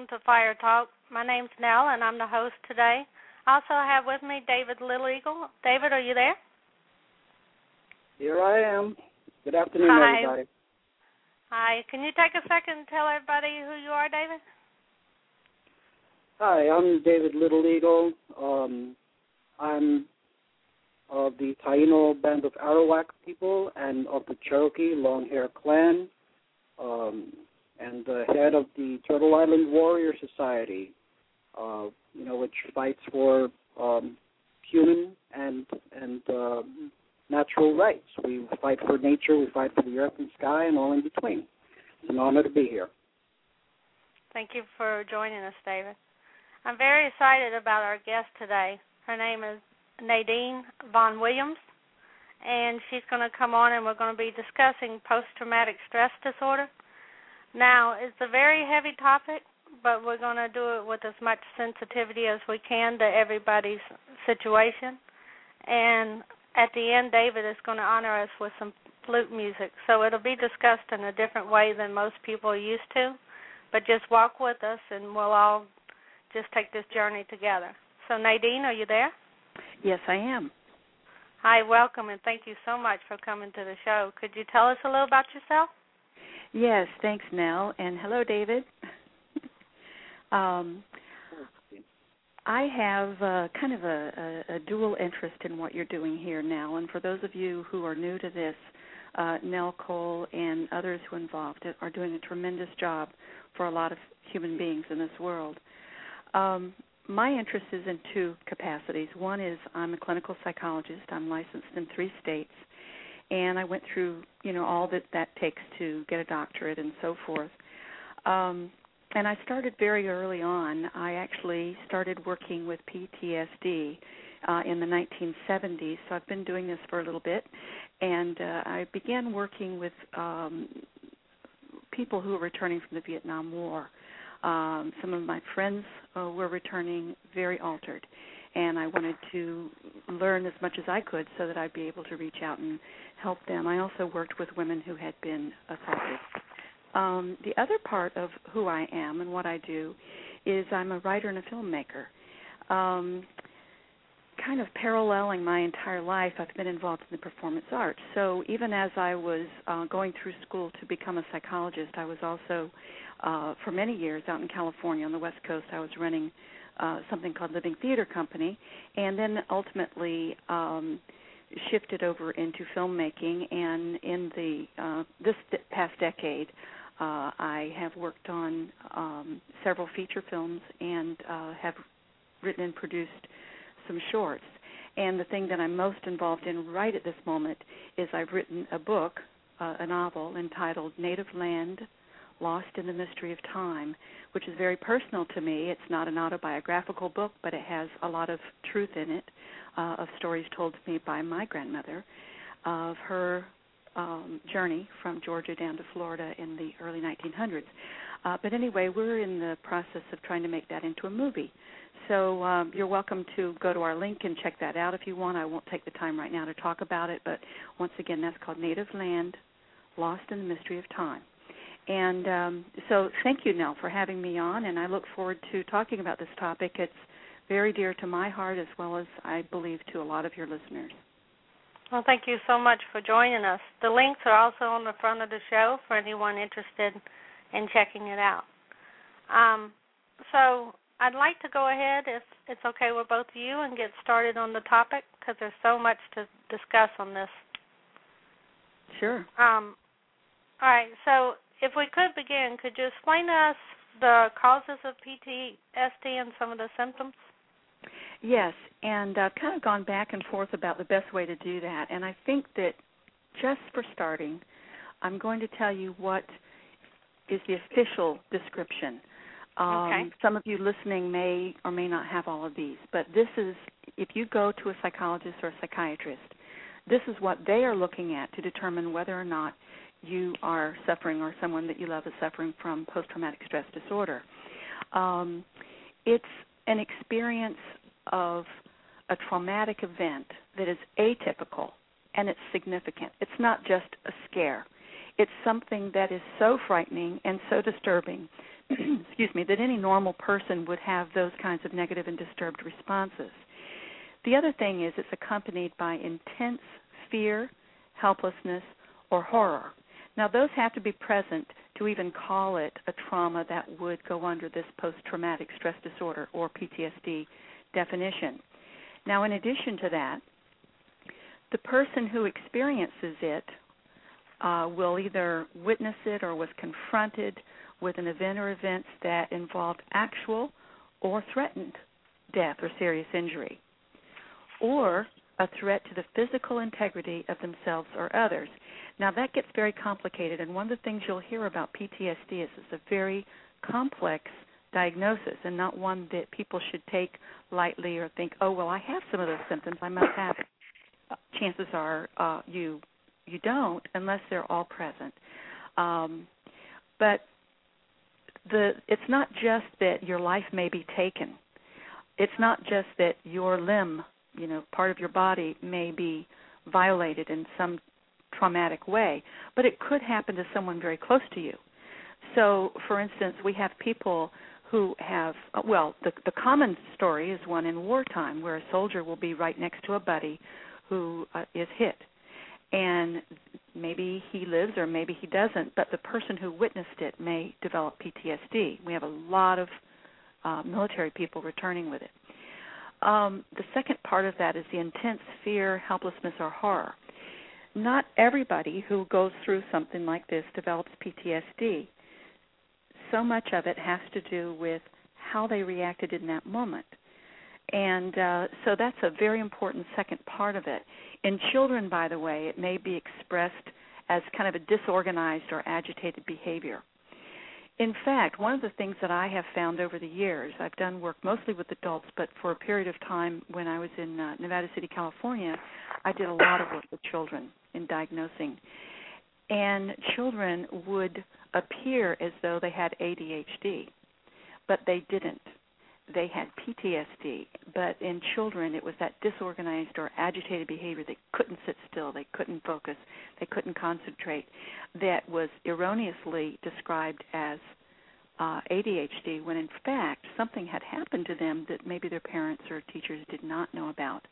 welcome to Fire Talk. My name's Nell, and I'm the host today. I also have with me David Little Eagle. David, are you there? Here I am. Good afternoon, Hi. everybody. Hi. Can you take a second and tell everybody who you are, David? Hi, I'm David Little Eagle. I'm of the Taino Band of Arawak people and of the Cherokee Long-Hair Clan, and the head of the Turtle Island Warrior Society, which fights for human and natural rights. We fight for nature, we fight for the earth and sky, and all in between. It's an honor to be here. Thank you for joining us, David. I'm very excited about our guest today. Her name is Nadine Von Williams, and she's going to come on and we're going to be discussing post-traumatic stress disorder. Now, it's a very heavy topic, but we're going to do it with as much sensitivity as we can to everybody's situation. And at the end, David is going to honor us with some flute music. So it'll be discussed in a different way than most people are used to, but just walk with us and we'll all just take this journey together. So, Nadine, are you there? Yes, I am. Hi, welcome, and thank you so much for coming to the show. Could you tell us a little about yourself? Yes, thanks, Nell, and hello, David. I have kind of a dual interest in what you're doing here now, and for those of you who are new to this, Nell Cole and others who are involved are doing a tremendous job for a lot of human beings in this world. My interest is in two capacities. One is I'm a clinical psychologist. I'm licensed in 3 states, and I went through, all that takes to get a doctorate and so forth. And I started very early on. I actually started working with PTSD in the 1970s, so I've been doing this for a little bit. And I began working with people who were returning from the Vietnam War. Some of my friends were returning very altered, and I wanted to learn as much as I could so that I'd be able to reach out and help them. I also worked with women who had been assaulted. The other part of who I am and what I do is I'm a writer and a filmmaker. Kind of paralleling my entire life, I've been involved in the performance arts. So even as I was going through school to become a psychologist, I was also, for many years, out in California on the West Coast. I was running something called Living Theater Company, and then ultimately shifted over into filmmaking. And in this past decade, I have worked on several feature films and have written and produced some shorts. And the thing that I'm most involved in right at this moment is I've written a book, a novel entitled Native Land, Lost in the Mystery of Time, which is very personal to me. It's not an autobiographical book, but it has a lot of truth in it, of stories told to me by my grandmother of her journey from Georgia down to Florida in the early 1900s. But anyway, we're in the process of trying to make that into a movie. So you're welcome to go to our link and check that out if you want. I won't take the time right now to talk about it, but once again, that's called Native Land, Lost in the Mystery of Time. And so thank you, Nell, for having me on, and I look forward to talking about this topic. It's very dear to my heart as well as, I believe, to a lot of your listeners. Well, thank you so much for joining us. The links are also on the front of the show for anyone interested in checking it out. So I'd like to go ahead, if it's okay with both of you, and get started on the topic because there's so much to discuss on this. Sure. All right, so if we could begin, could you explain to us the causes of PTSD and some of the symptoms? Yes, and I've kind of gone back and forth about the best way to do that, and I think that just for starting, I'm going to tell you what is the official description. Okay. Some of you listening may or may not have all of these, but this is, if you go to a psychologist or a psychiatrist, this is what they are looking at to determine whether or not you are suffering or someone that you love is suffering from post-traumatic stress disorder. It's an experience of a traumatic event that is atypical and it's significant. It's not just a scare. It's something that is so frightening and so disturbing, excuse me, that any normal person would have those kinds of negative and disturbed responses. The other thing is it's accompanied by intense fear, helplessness, or horror. Now, those have to be present to even call it a trauma that would go under this post-traumatic stress disorder or PTSD definition. Now, in addition to that, the person who experiences it will either witness it or was confronted with an event or events that involved actual or threatened death or serious injury, or a threat to the physical integrity of themselves or others. Now, that gets very complicated, and one of the things you'll hear about PTSD is it's a very complex diagnosis and not one that people should take lightly or think, oh, well, I have some of those symptoms, I must have it. Chances are you don't unless they're all present. But it's not just that your life may be taken. It's not just that your limb, part of your body may be violated in some traumatic way, but it could happen to someone very close to you. So, for instance, we have people who have, the common story is one in wartime where a soldier will be right next to a buddy who is hit. And maybe he lives or maybe he doesn't, but the person who witnessed it may develop PTSD. We have a lot of military people returning with it. The second part of that is the intense fear, helplessness, or horror. Not everybody who goes through something like this develops PTSD. So much of it has to do with how they reacted in that moment. And so that's a very important second part of it. In children, by the way, it may be expressed as kind of a disorganized or agitated behavior. In fact, one of the things that I have found over the years, I've done work mostly with adults, but for a period of time when I was in Nevada City, California, I did a lot of work with children in diagnosing. And children would appear as though they had ADHD, but they didn't. They had PTSD, but in children it was that disorganized or agitated behavior. They couldn't sit still, they couldn't focus, they couldn't concentrate, that was erroneously described as ADHD, when in fact something had happened to them that maybe their parents or teachers did not know about.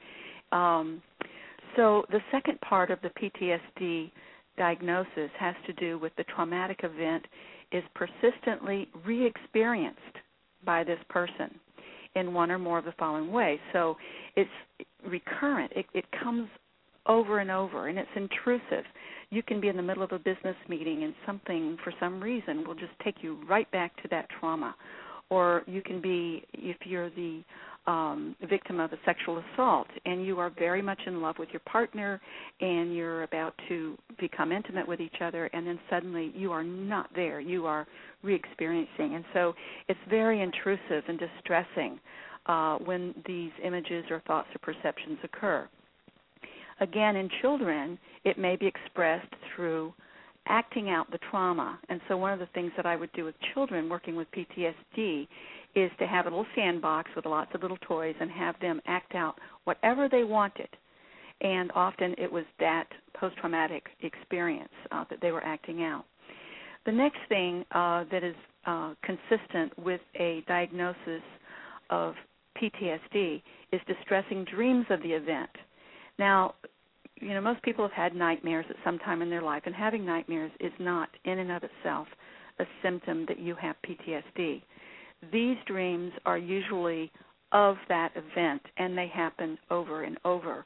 So the second part of the PTSD diagnosis has to do with the traumatic event is persistently re-experienced by this person in one or more of the following ways. So it's recurrent. It comes over and over, and it's intrusive. You can be in the middle of a business meeting and something, for some reason, will just take you right back to that trauma. Or you can be, if you're the victim of a sexual assault and you are very much in love with your partner and you're about to become intimate with each other, and then suddenly you are not there. You are re-experiencing. And so it's very intrusive and distressing when these images or thoughts or perceptions occur. Again, in children, it may be expressed through acting out the trauma. And so one of the things that I would do with children working with PTSD is to have a little sandbox with lots of little toys and have them act out whatever they wanted. And often it was that post-traumatic experience that they were acting out. The next thing that is consistent with a diagnosis of PTSD is distressing dreams of the event. Now, most people have had nightmares at some time in their life, and having nightmares is not in and of itself a symptom that you have PTSD. These dreams are usually of that event, and they happen over and over.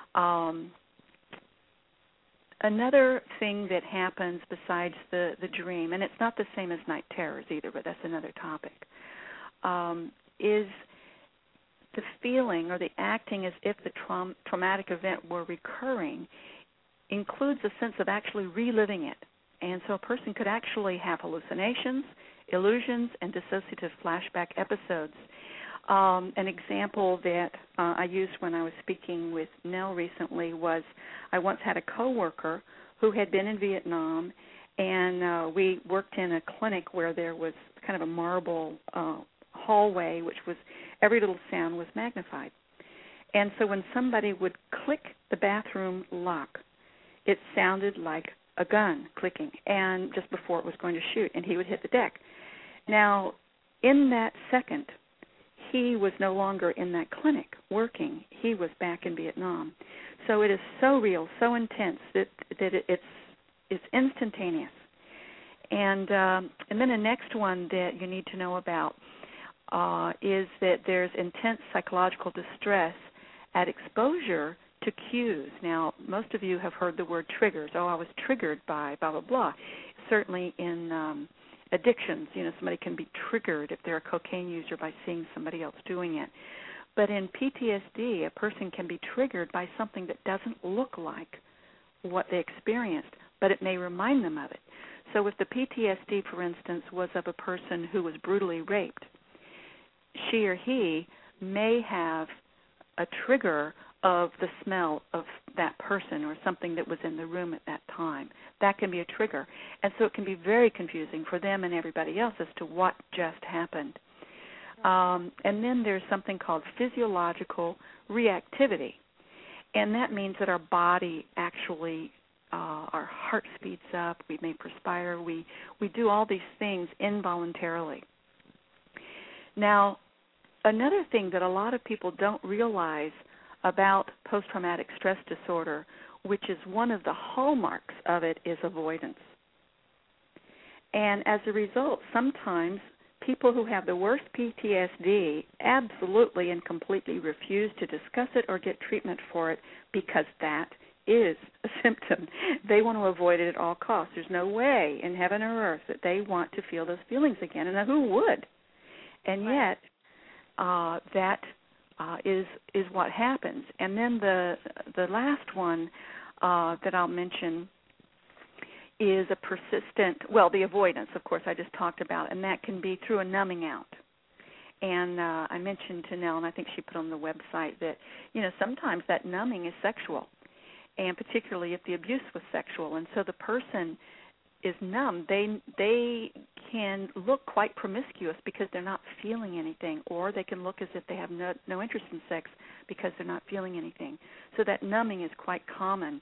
Another thing that happens besides the dream, and it's not the same as night terrors either, but that's another topic, is the feeling or the acting as if the traumatic event were recurring includes a sense of actually reliving it. And so a person could actually have hallucinations, illusions, and dissociative flashback episodes. An example that I used when I was speaking with Nell recently was I once had a coworker who had been in Vietnam, and we worked in a clinic where there was kind of a marble hallway, which was every little sound was magnified. And so when somebody would click the bathroom lock, it sounded like a gun clicking, and just before it was going to shoot, and he would hit the deck. Now, in that second, he was no longer in that clinic working. He was back in Vietnam. So it is so real, so intense that it's instantaneous. And then the next one that you need to know about is that there's intense psychological distress at exposure to cues. Now, most of you have heard the word triggers. Oh, I was triggered by blah, blah, blah. Certainly in addictions, somebody can be triggered if they're a cocaine user by seeing somebody else doing it. But in PTSD, a person can be triggered by something that doesn't look like what they experienced, but it may remind them of it. So if the PTSD, for instance, was of a person who was brutally raped, she or he may have a trigger of the smell of that person or something that was in the room at that time. That can be a trigger. And so it can be very confusing for them and everybody else as to what just happened. And then there's something called physiological reactivity. And that means that our body actually, our heart speeds up, we may perspire, we do all these things involuntarily. Now, another thing that a lot of people don't realize about post-traumatic stress disorder, which is one of the hallmarks of it, is avoidance. And as a result, sometimes people who have the worst PTSD absolutely and completely refuse to discuss it or get treatment for it because that is a symptom. They want to avoid it at all costs. There's no way in heaven or earth that they want to feel those feelings again. And who would? And yet, that is what happens. And then the last one that I'll mention is a persistent, the avoidance, of course, I just talked about, and that can be through a numbing out. And I mentioned to Nell, and I think she put on the website that, sometimes that numbing is sexual, and particularly if the abuse was sexual. And so the person is numb. They can look quite promiscuous because they're not feeling anything, or they can look as if they have no interest in sex because they're not feeling anything. So that numbing is quite common.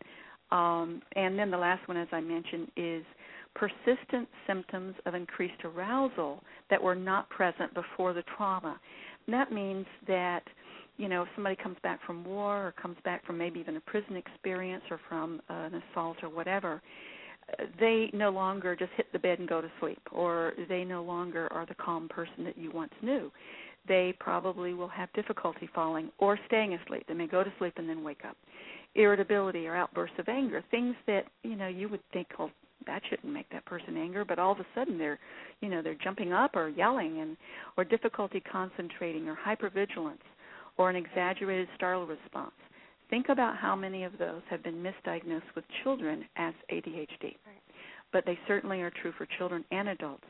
And then the last one, as I mentioned, is persistent symptoms of increased arousal that were not present before the trauma. And that means that, if somebody comes back from war or comes back from maybe even a prison experience or from an assault or whatever, they no longer just hit the bed and go to sleep, or they no longer are the calm person that you once knew. They probably will have difficulty falling or staying asleep. They may go to sleep and then wake up. Irritability or outbursts of anger, things that, you would think, oh, that shouldn't make that person angry, but all of a sudden they're jumping up or yelling, or difficulty concentrating, or hypervigilance, or an exaggerated startle response. Think about how many of those have been misdiagnosed with children as ADHD. Right. But they certainly are true for children and adults.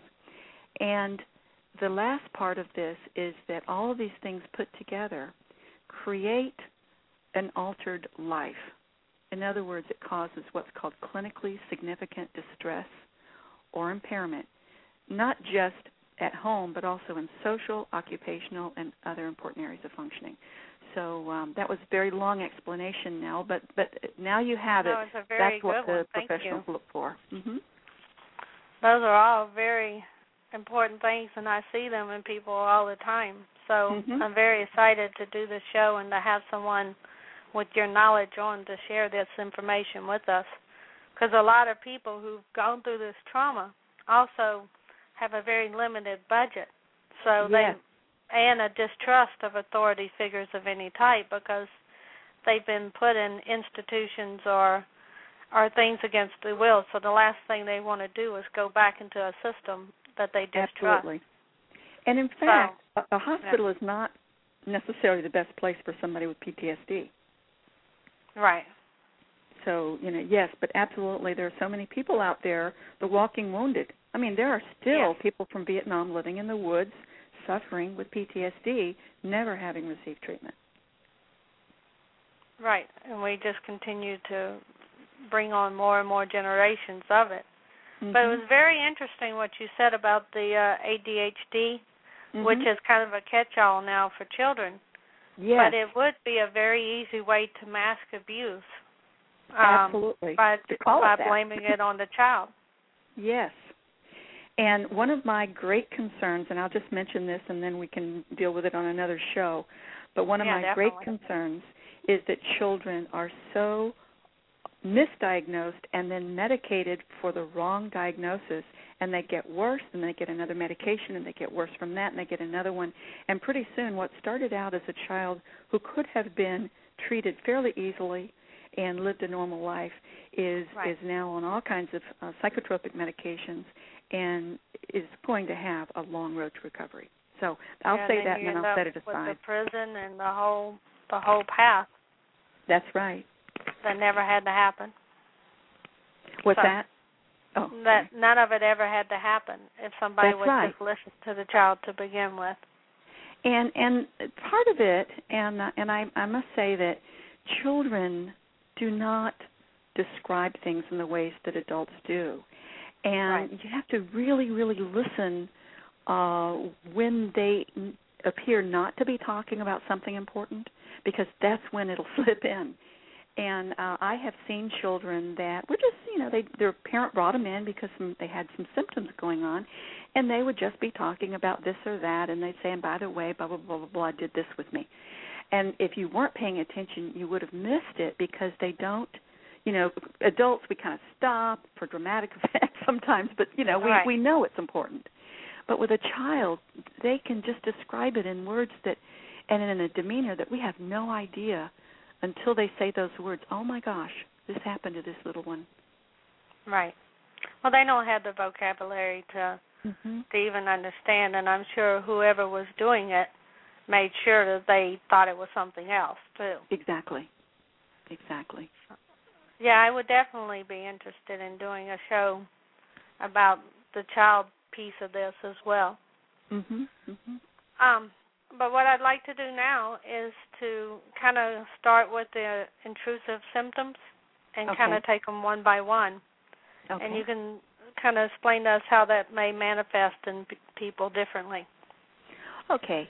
And the last part of this is that all of these things put together create an altered life. In other words, it causes what's called clinically significant distress or impairment, not just at home, but also in social, occupational, and other important areas of functioning. So that was a very long explanation now, but now you have it. It's a very That's what the Thank professionals you. look for. Mm-hmm. Those are all very important things, and I see them in people all the time. So I'm very excited to do this show and to have someone with your knowledge on to share this information with us, because a lot of people who've gone through this trauma also have a very limited budget. So and a distrust of authority figures of any type because they've been put in institutions or things against their will. So the last thing they want to do is go back into a system that they distrust. Absolutely. And in fact, a hospital is not necessarily the best place for somebody with PTSD. Right. So, yes, but absolutely there are so many people out there, the walking wounded. I mean, there are still people from Vietnam living in the woods, suffering with PTSD, never having received treatment. Right, and we just continue to bring on more and more generations of it. Mm-hmm. But it was very interesting what you said about the ADHD, which is kind of a catch-all now for children. Yes. But it would be a very easy way to mask abuse. Absolutely. By blaming it on the child. Yes. And one of my great concerns, and I'll just mention this and then we can deal with it on another show, but one of my definitely. great concerns is that children are so misdiagnosed and then medicated for the wrong diagnosis, and they get worse, and they get another medication, and they get worse from that, and they get another one. And pretty soon what started out as a child who could have been treated fairly easily and lived a normal life is now on all kinds of psychotropic medications and is going to have a long road to recovery. So I'll say that, and then I'll set it aside. With the prison and the whole path. That's right. That never had to happen. What's that? Oh, that none of it ever had to happen if somebody would just listen to the child to begin with. And part of it, and I must say that children do not describe things in the ways that adults do. And you have to really, really listen when they appear not to be talking about something important, because that's when it'll slip in. And I have seen children that were just, their parent brought them in because they had some symptoms going on, and they would just be talking about this or that, and they'd say, and by the way, blah, blah, blah, blah, blah, did this with me. And if you weren't paying attention, you would have missed it because they don't, adults, we kind of stop for dramatic effect sometimes, but, we know it's important. But with a child, they can just describe it in words that, and in a demeanor that we have no idea until they say those words, oh, my gosh, this happened to this little one. Right. Well, they don't have the vocabulary to even understand, and I'm sure whoever was doing it made sure that they thought it was something else, too. Exactly. Yeah, I would definitely be interested in doing a show about the child piece of this as well. But what I'd like to do now is to kind of start with the intrusive symptoms and kind of take them one by one. Okay. And you can kind of explain to us how that may manifest in people differently. Okay.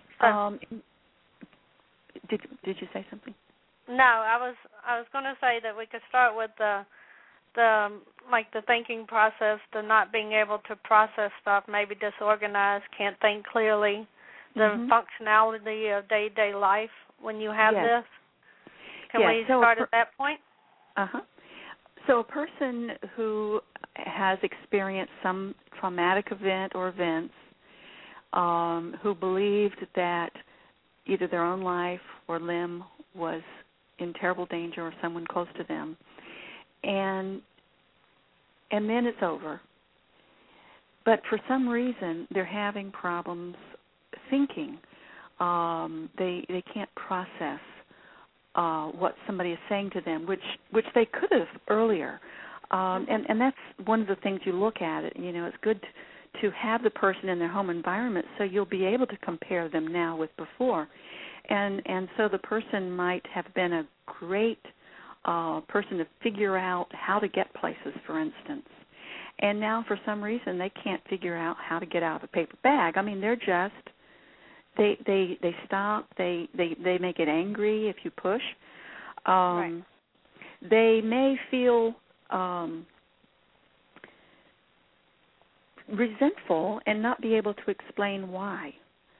Did you say something? No, I was going to say that we could start with the thinking process, the not being able to process stuff, maybe disorganized, can't think clearly, the functionality of day-to-day life when you have this. Can we start at that point? So a person who has experienced some traumatic event or events, who believed that either their own life or limb was in terrible danger or someone close to them, and then it's over. But for some reason, they're having problems thinking. They can't process what somebody is saying to them, which they could have earlier. And that's one of the things you look at. It's good to have the person in their home environment so you'll be able to compare them now with before. And so the person might have been a great person to figure out how to get places, for instance. And now for some reason they can't figure out how to get out of a paper bag. I mean, they're just they stop. They may get angry if you push. They may feel resentful and not be able to explain why.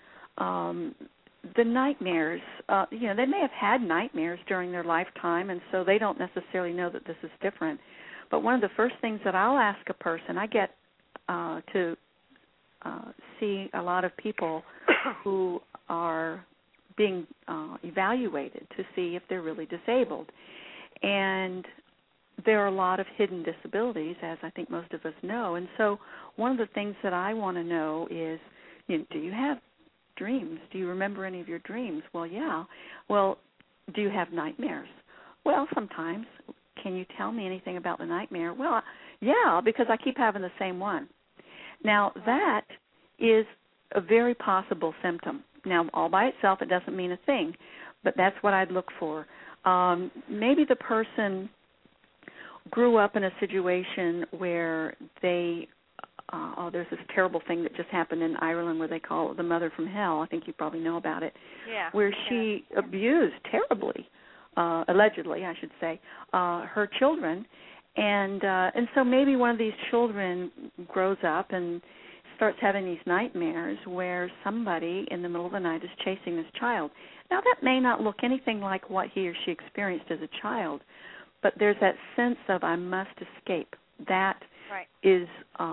The nightmares, they may have had nightmares during their lifetime, and so they don't necessarily know that this is different. But one of the first things that I'll ask a person, I get to see a lot of people who are being evaluated to see if they're really disabled. And there are a lot of hidden disabilities, as I think most of us know. And so one of the things that I want to know is, do you have dreams? Do you remember any of your dreams? Well, yeah. Well, do you have nightmares? Well, sometimes. Can you tell me anything about the nightmare? Well, yeah, because I keep having the same one. Now, that is a very possible symptom. Now, all by itself, it doesn't mean a thing, but that's what I'd look for. Maybe the person grew up in a situation where there's this terrible thing that just happened in Ireland where they call it the mother from hell. I think you probably know about it. Yeah. Where she abused terribly allegedly, I should say, her children. And so maybe one of these children grows up and starts having these nightmares where somebody in the middle of the night is chasing this child. Now, that may not look anything like what he or she experienced as a child, but there's that sense of I must escape. That right. is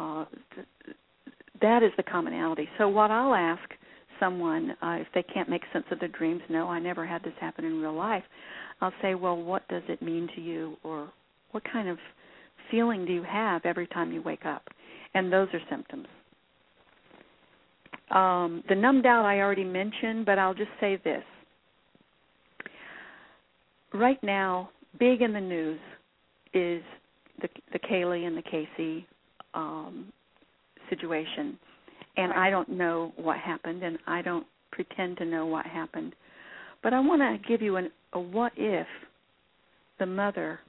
the commonality. So what I'll ask someone, if they can't make sense of their dreams, no, I never had this happen in real life, I'll say, well, what does it mean to you, or what kind of feeling do you have every time you wake up? And those are symptoms. The numbed out I already mentioned, but I'll just say this. Right now, big in the news is the Kaylee and the Casey situation. And I don't know what happened, and I don't pretend to know what happened. But I want to give you a what if the mother,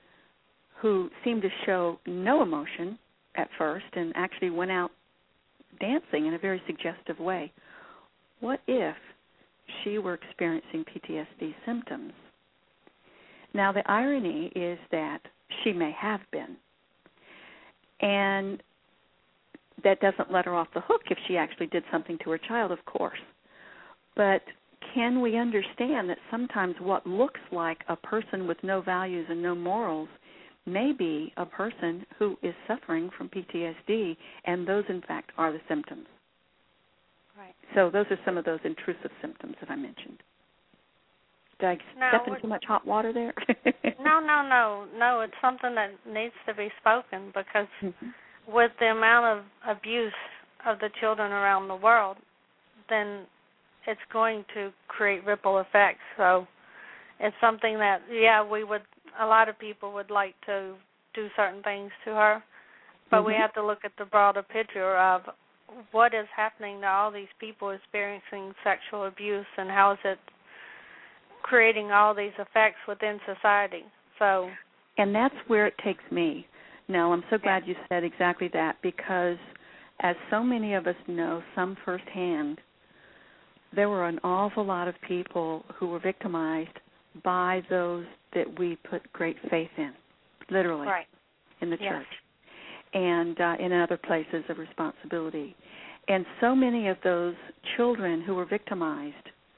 who seemed to show no emotion at first and actually went out dancing in a very suggestive way, what if she were experiencing PTSD symptoms? Now, the irony is that she may have been. And that doesn't let her off the hook if she actually did something to her child, of course. But can we understand that sometimes what looks like a person with no values and no morals may be a person who is suffering from PTSD, and those, in fact, are the symptoms. Right. So those are some of those intrusive symptoms that I mentioned. Did I step in too much hot water there? No. It's something that needs to be spoken, because with the amount of abuse of the children around the world, then it's going to create ripple effects. So it's something that, a lot of people would like to do certain things to her, but we have to look at the broader picture of what is happening to all these people experiencing sexual abuse, and how is it creating all these effects within society. So, and that's where it takes me. Now, I'm so glad you said exactly that, because as so many of us know, some firsthand, there were an awful lot of people who were victimized by those that we put great faith in, literally, in the church, and in other places of responsibility. And so many of those children who were victimized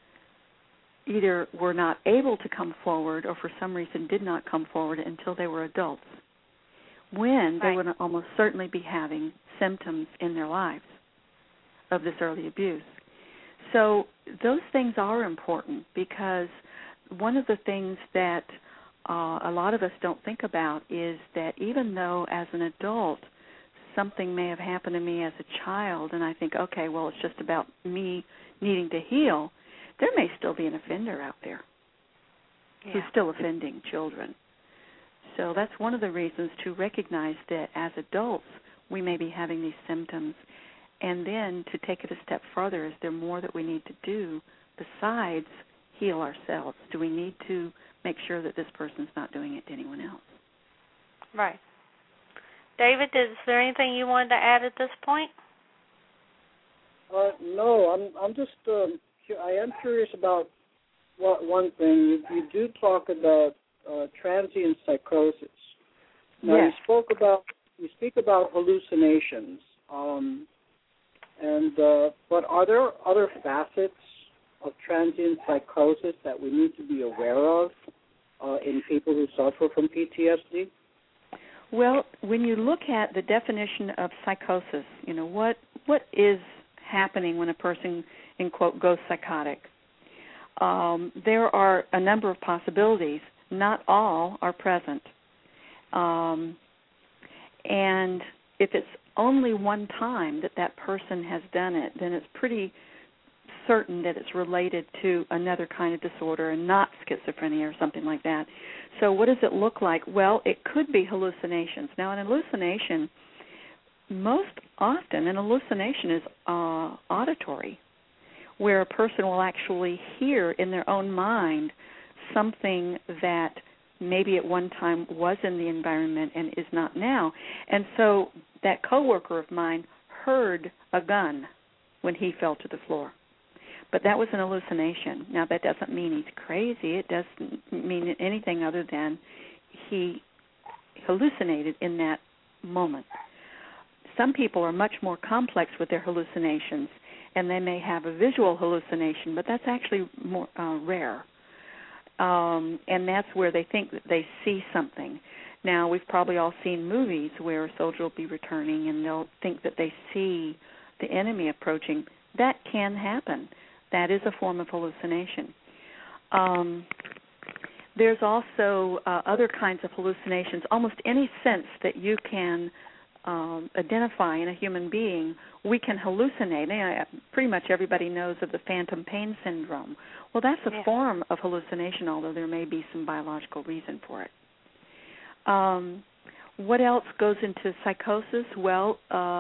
either were not able to come forward, or for some reason did not come forward until they were adults, when they would almost certainly be having symptoms in their lives of this early abuse. So those things are important, because one of the things that a lot of us don't think about is that even though as an adult something may have happened to me as a child, and I think, okay, well, it's just about me needing to heal, there may still be an offender out there who's still offending children. So that's one of the reasons to recognize that as adults we may be having these symptoms, and then to take it a step further, is there more that we need to do besides heal ourselves? Do we need to make sure that this person's not doing it to anyone else? Right. David, is there anything you wanted to add at this point? No, I'm just I am curious about one thing. You do talk about transient psychosis. Now you speak about hallucinations, but are there other facets of transient psychosis that we need to be aware of in people who suffer from PTSD? Well, when you look at the definition of psychosis, what is happening when a person, in quote, goes psychotic? There are a number of possibilities. Not all are present. And if it's only one time that person has done it, then it's pretty certain that it's related to another kind of disorder and not schizophrenia or something like that. So what does it look like? Well, it could be hallucinations. Now, an hallucination, most often an hallucination is auditory, where a person will actually hear in their own mind something that maybe at one time was in the environment and is not now. And so that coworker of mine heard a gun when he fell to the floor. But that was an hallucination. Now, that doesn't mean he's crazy. It doesn't mean anything other than he hallucinated in that moment. Some people are much more complex with their hallucinations, and they may have a visual hallucination, but that's actually more rare. And that's where they think that they see something. Now, we've probably all seen movies where a soldier will be returning and they'll think that they see the enemy approaching. That can happen. That is a form of hallucination. There's also other kinds of hallucinations. Almost any sense that you can identify in a human being, we can hallucinate. Pretty much everybody knows of the phantom pain syndrome. Well, that's a form of hallucination, although there may be some biological reason for it. What else goes into psychosis? Well,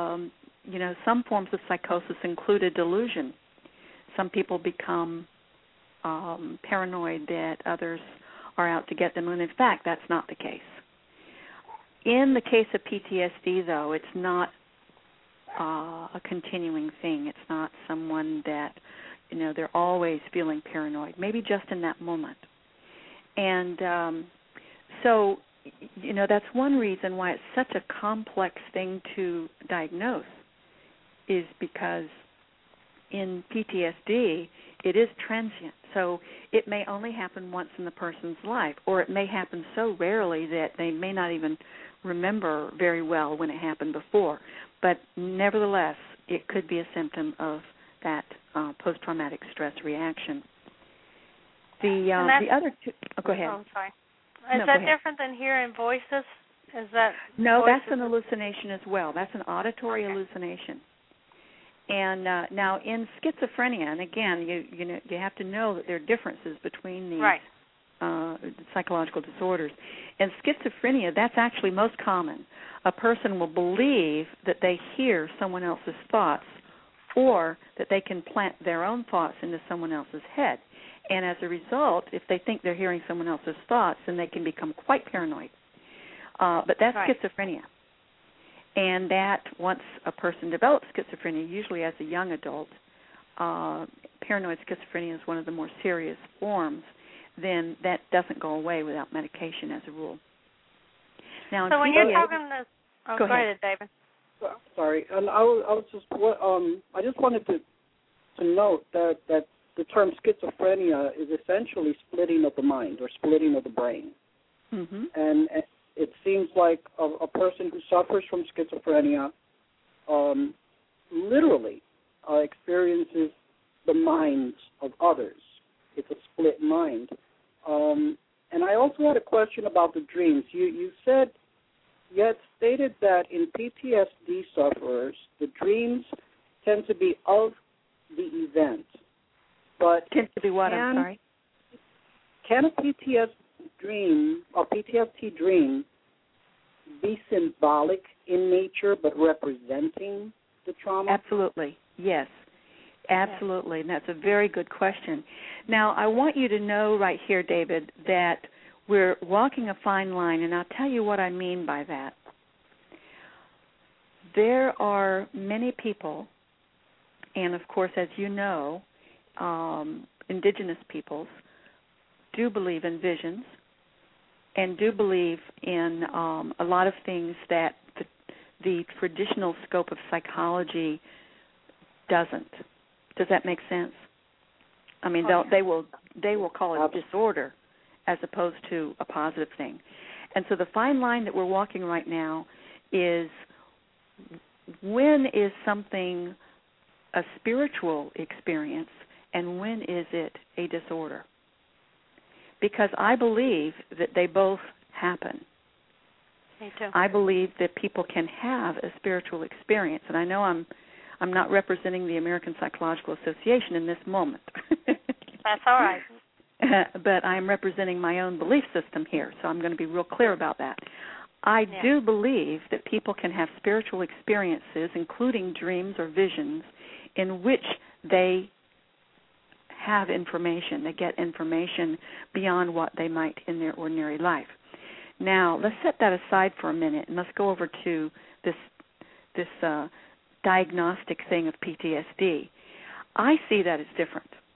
some forms of psychosis include a delusion. Some people become paranoid that others are out to get them, and in fact, that's not the case. In the case of PTSD, though, it's not a continuing thing. It's not someone that, they're always feeling paranoid, maybe just in that moment. And so, that's one reason why it's such a complex thing to diagnose, is because in PTSD, it is transient. So it may only happen once in the person's life, or it may happen so rarely that they may not even remember very well when it happened before. But nevertheless, it could be a symptom of that post-traumatic stress reaction. The other two... Oh, go ahead. Oh, I'm sorry. Is that different than hearing voices? No, that's an hallucination as well. That's an auditory hallucination. And now in schizophrenia, and again, you have to know that there are differences between these psychological disorders. In schizophrenia, that's actually most common. A person will believe that they hear someone else's thoughts, or that they can plant their own thoughts into someone else's head. And as a result, if they think they're hearing someone else's thoughts, then they can become quite paranoid. But that's schizophrenia. And that, once a person develops schizophrenia, usually as a young adult, paranoid schizophrenia is one of the more serious forms, then that doesn't go away without medication as a rule. Now, so when you're talking this... Oh, go ahead, David. Sorry. And I just wanted to note that the term schizophrenia is essentially splitting of the mind or splitting of the brain. Mm-hmm. And it seems like a person who suffers from schizophrenia literally experiences the minds of others. It's a split mind. And I also had a question about the dreams. You had stated that in PTSD sufferers, the dreams tend to be of the event. But tend to be what? I'm sorry. Can a PTSD dream be symbolic in nature but representing the trauma? Absolutely, yes. Absolutely, and that's a very good question. Now, I want you to know right here, David, that we're walking a fine line, and I'll tell you what I mean by that. There are many people, and of course, as you know, indigenous peoples do believe in visions and do believe in a lot of things that the traditional scope of psychology doesn't. Does that make sense? I mean, they will call it disorder as opposed to a positive thing. And so the fine line that we're walking right now is, when is something a spiritual experience and when is it a disorder? Because I believe that they both happen. Me too. I believe that people can have a spiritual experience, and I know I'm not representing the American Psychological Association in this moment. That's all right. But I'm representing my own belief system here, so I'm going to be real clear about that. I do believe that people can have spiritual experiences, including dreams or visions, in which they have information. They get information beyond what they might in their ordinary life. Now, let's set that aside for a minute, and let's go over to this diagnostic thing of PTSD. I see that as different.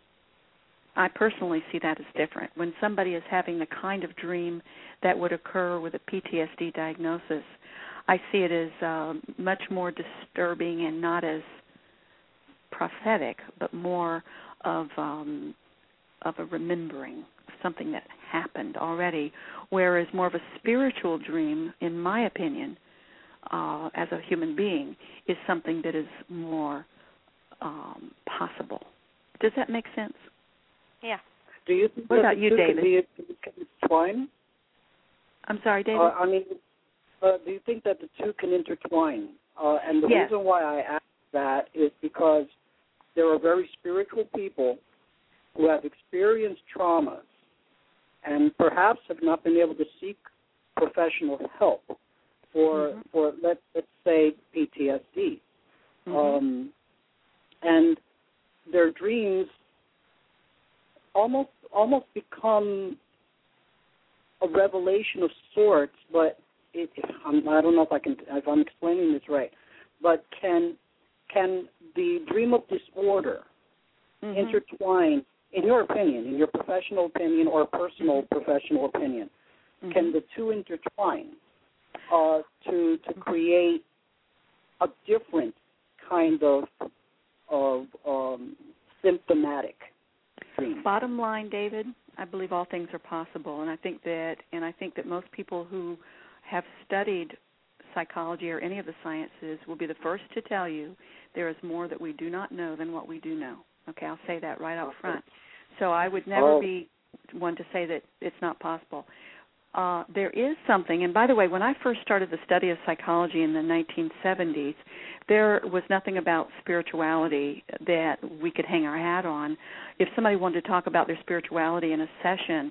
I personally see that as different. When somebody is having the kind of dream that would occur with a PTSD diagnosis, I see it as much more disturbing and not as prophetic, but more of a remembering of something that happened already, whereas more of a spiritual dream, in my opinion, as a human being, is something that is more possible. Does that make sense? Yeah. Do you think what about you, David? Can intertwine? I'm sorry, David? Do you think that the two can intertwine? And the yes. reason why I ask that is because there are very spiritual people who have experienced traumas and perhaps have not been able to seek professional help for let's say PTSD. Mm-hmm. And their dreams almost become a revelation of sorts, but I don't know if I'm explaining this right, but can the dream of disorder intertwine, in your opinion, in your professional opinion or personal professional opinion, can the two intertwine to create a different kind of symptomatic dream? Bottom line, David, I believe all things are possible, and I think that most people who have studied psychology or any of the sciences will be the first to tell you there is more that we do not know than what we do know. Okay, I'll say that right up front. So I would never be one to say that it's not possible. There is something, and by the way, when I first started the study of psychology in the 1970s, there was nothing about spirituality that we could hang our hat on. If somebody wanted to talk about their spirituality in a session,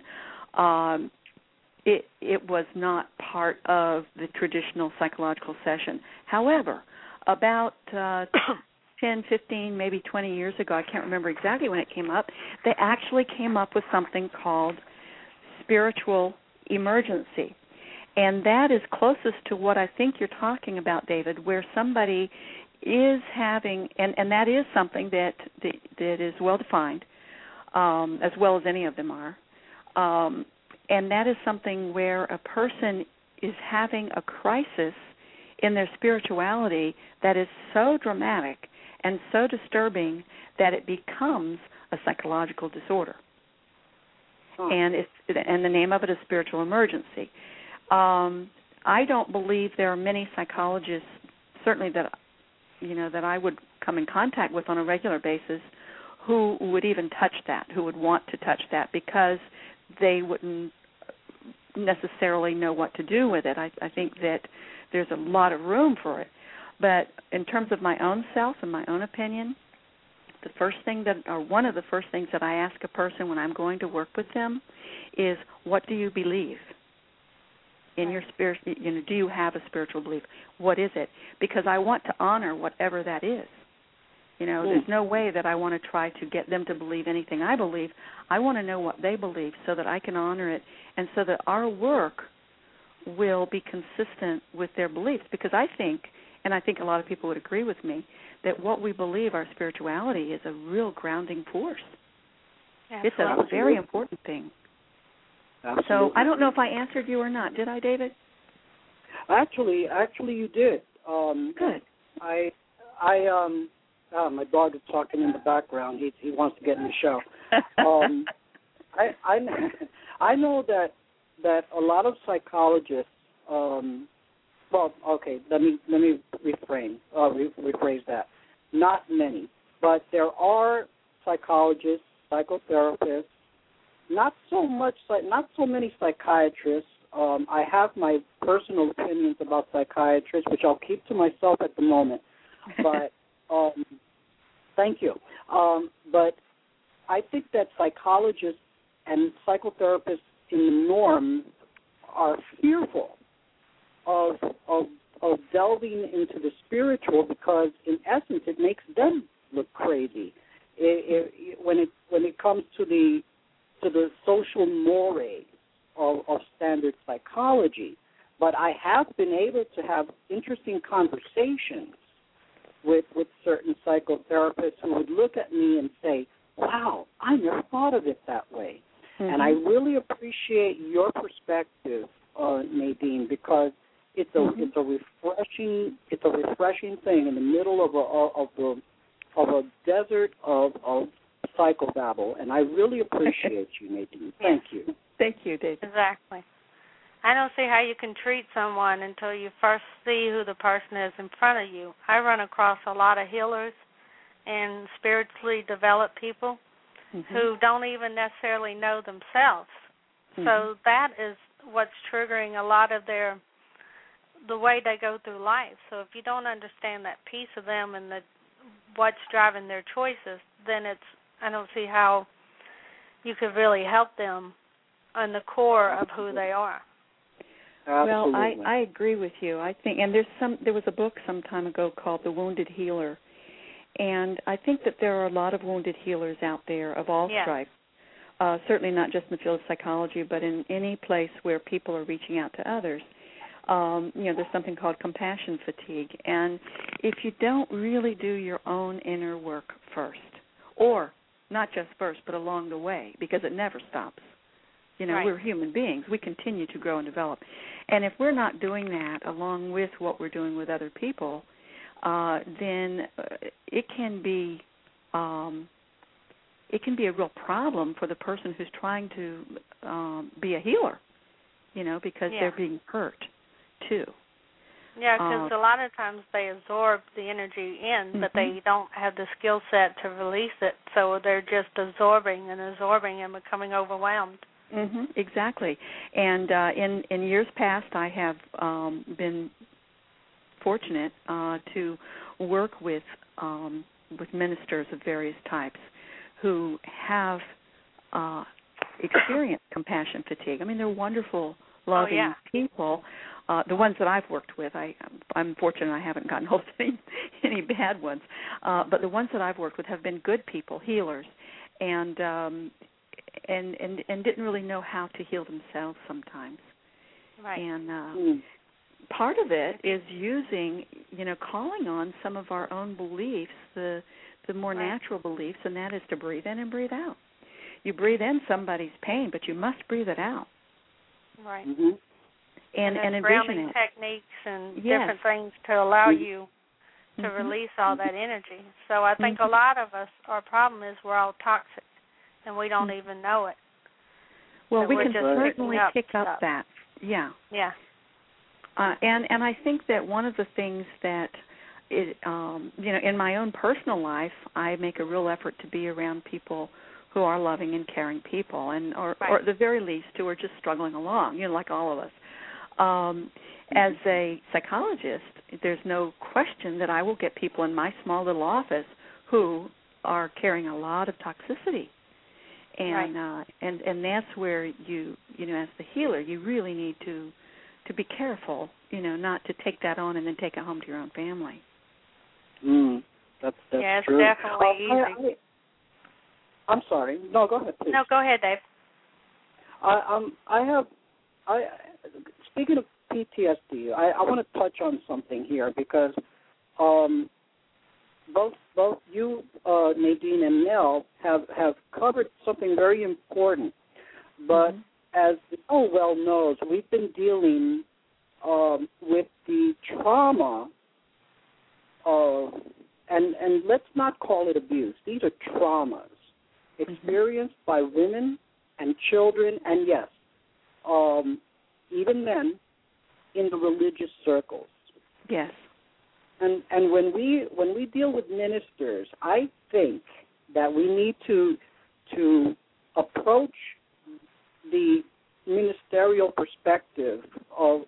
it was not part of the traditional psychological session. However, about 10, 15, maybe 20 years ago, I can't remember exactly when it came up, they actually came up with something called spiritual emergency. And that is closest to what I think you're talking about, David, where somebody is having, and that is something that is well-defined, as well as any of them are, and that is something where a person is having a crisis in their spirituality that is so dramatic and so disturbing that it becomes a psychological disorder. And the name of it is spiritual emergency. I don't believe there are many psychologists, certainly that I would come in contact with on a regular basis, who would even touch that, who would want to touch that, because they wouldn't necessarily know what to do with it. I think that there's a lot of room for it. But in terms of my own self and my own opinion, one of the first things that I ask a person when I'm going to work with them is, what do you believe in your spirit? Do you have a spiritual belief? What is it? Because I want to honor whatever that is. There's no way that I want to try to get them to believe anything I believe. I want to know what they believe so that I can honor it, and so that our work will be consistent with their beliefs. Because I think a lot of people would agree with me, that what we believe, our spirituality, is a real grounding force. Absolutely. It's a very important thing. Absolutely. So I don't know if I answered you or not. Did I, David? Actually, you did. Good. My dog is talking in the background. He wants to get in the show. I know that a lot of psychologists. Let me rephrase that. Not many, but there are psychologists, psychotherapists. Not so many psychiatrists. I have my personal opinions about psychiatrists, which I'll keep to myself at the moment. But thank you. But I think that psychologists and psychotherapists in the norm are fearful of delving into the spiritual, because in essence it makes them look crazy. When it comes to the social mores of standard psychology. But I have been able to have interesting conversations with certain psychotherapists who would look at me and say, wow, I never thought of it that way. And I really appreciate your perspective, Nadine, because it's a refreshing thing in the middle of a desert of psychobabble, and I really appreciate you, Nadine. Thank you. Thank you, Dave. Exactly. I don't see how you can treat someone until you first see who the person is in front of you. I run across a lot of healers and spiritually developed people who don't even necessarily know themselves. So that is what's triggering a lot of the way they go through life. So if you don't understand that piece of them and what's driving their choices, then I don't see how you could really help them on the core of who they are. Absolutely. Well, I agree with you. I think, and there was a book some time ago called The Wounded Healer, and I think that there are a lot of wounded healers out there of all stripes. Certainly not just in the field of psychology, but in any place where people are reaching out to others. There's something called compassion fatigue, and if you don't really do your own inner work first, or not just first, but along the way, because it never stops. We're human beings. We continue to grow and develop. And if we're not doing that along with what we're doing with other people, then it can be a real problem for the person who's trying to be a healer, because they're being hurt too. Yeah, because a lot of times they absorb the energy in, but they don't have the skill set to release it, so they're just absorbing and becoming overwhelmed. Exactly. And in years past, I have been fortunate to work with ministers of various types who have experienced compassion fatigue. I mean, they're wonderful, loving people. The ones that I've worked with, I'm fortunate I haven't gotten hold of any bad ones. But the ones that I've worked with have been good people, healers, and didn't really know how to heal themselves sometimes. Right. And part of it is using, calling on some of our own beliefs, the more natural beliefs, and that is to breathe in and breathe out. You breathe in somebody's pain, but you must breathe it out. Right. And envision grounding it. techniques and different things to allow you to release all that energy. So I think a lot of us, our problem is we're all toxic, and we don't even know it. Well, we can just certainly pick up that. Yeah. Yeah. And I think that one of the things that, in my own personal life, I make a real effort to be around people who are loving and caring people, or at the very least, who are just struggling along, like all of us. As a psychologist, there's no question that I will get people in my small little office who are carrying a lot of toxicity. And that's where you as the healer, you really need to be careful, not to take that on and then take it home to your own family. That's it's true. definitely easy. I'm sorry. No, go ahead, please. No, go ahead, Dave. Speaking of PTSD, I want to touch on something here because both you, Nadine, and Nell have covered something very important. But as Nell well knows, we've been dealing with the trauma of, and let's not call it abuse. These are traumas experienced by women and children, and yes, even men in the religious circles. Yes. And when we deal with ministers, I think that we need to approach the ministerial perspective of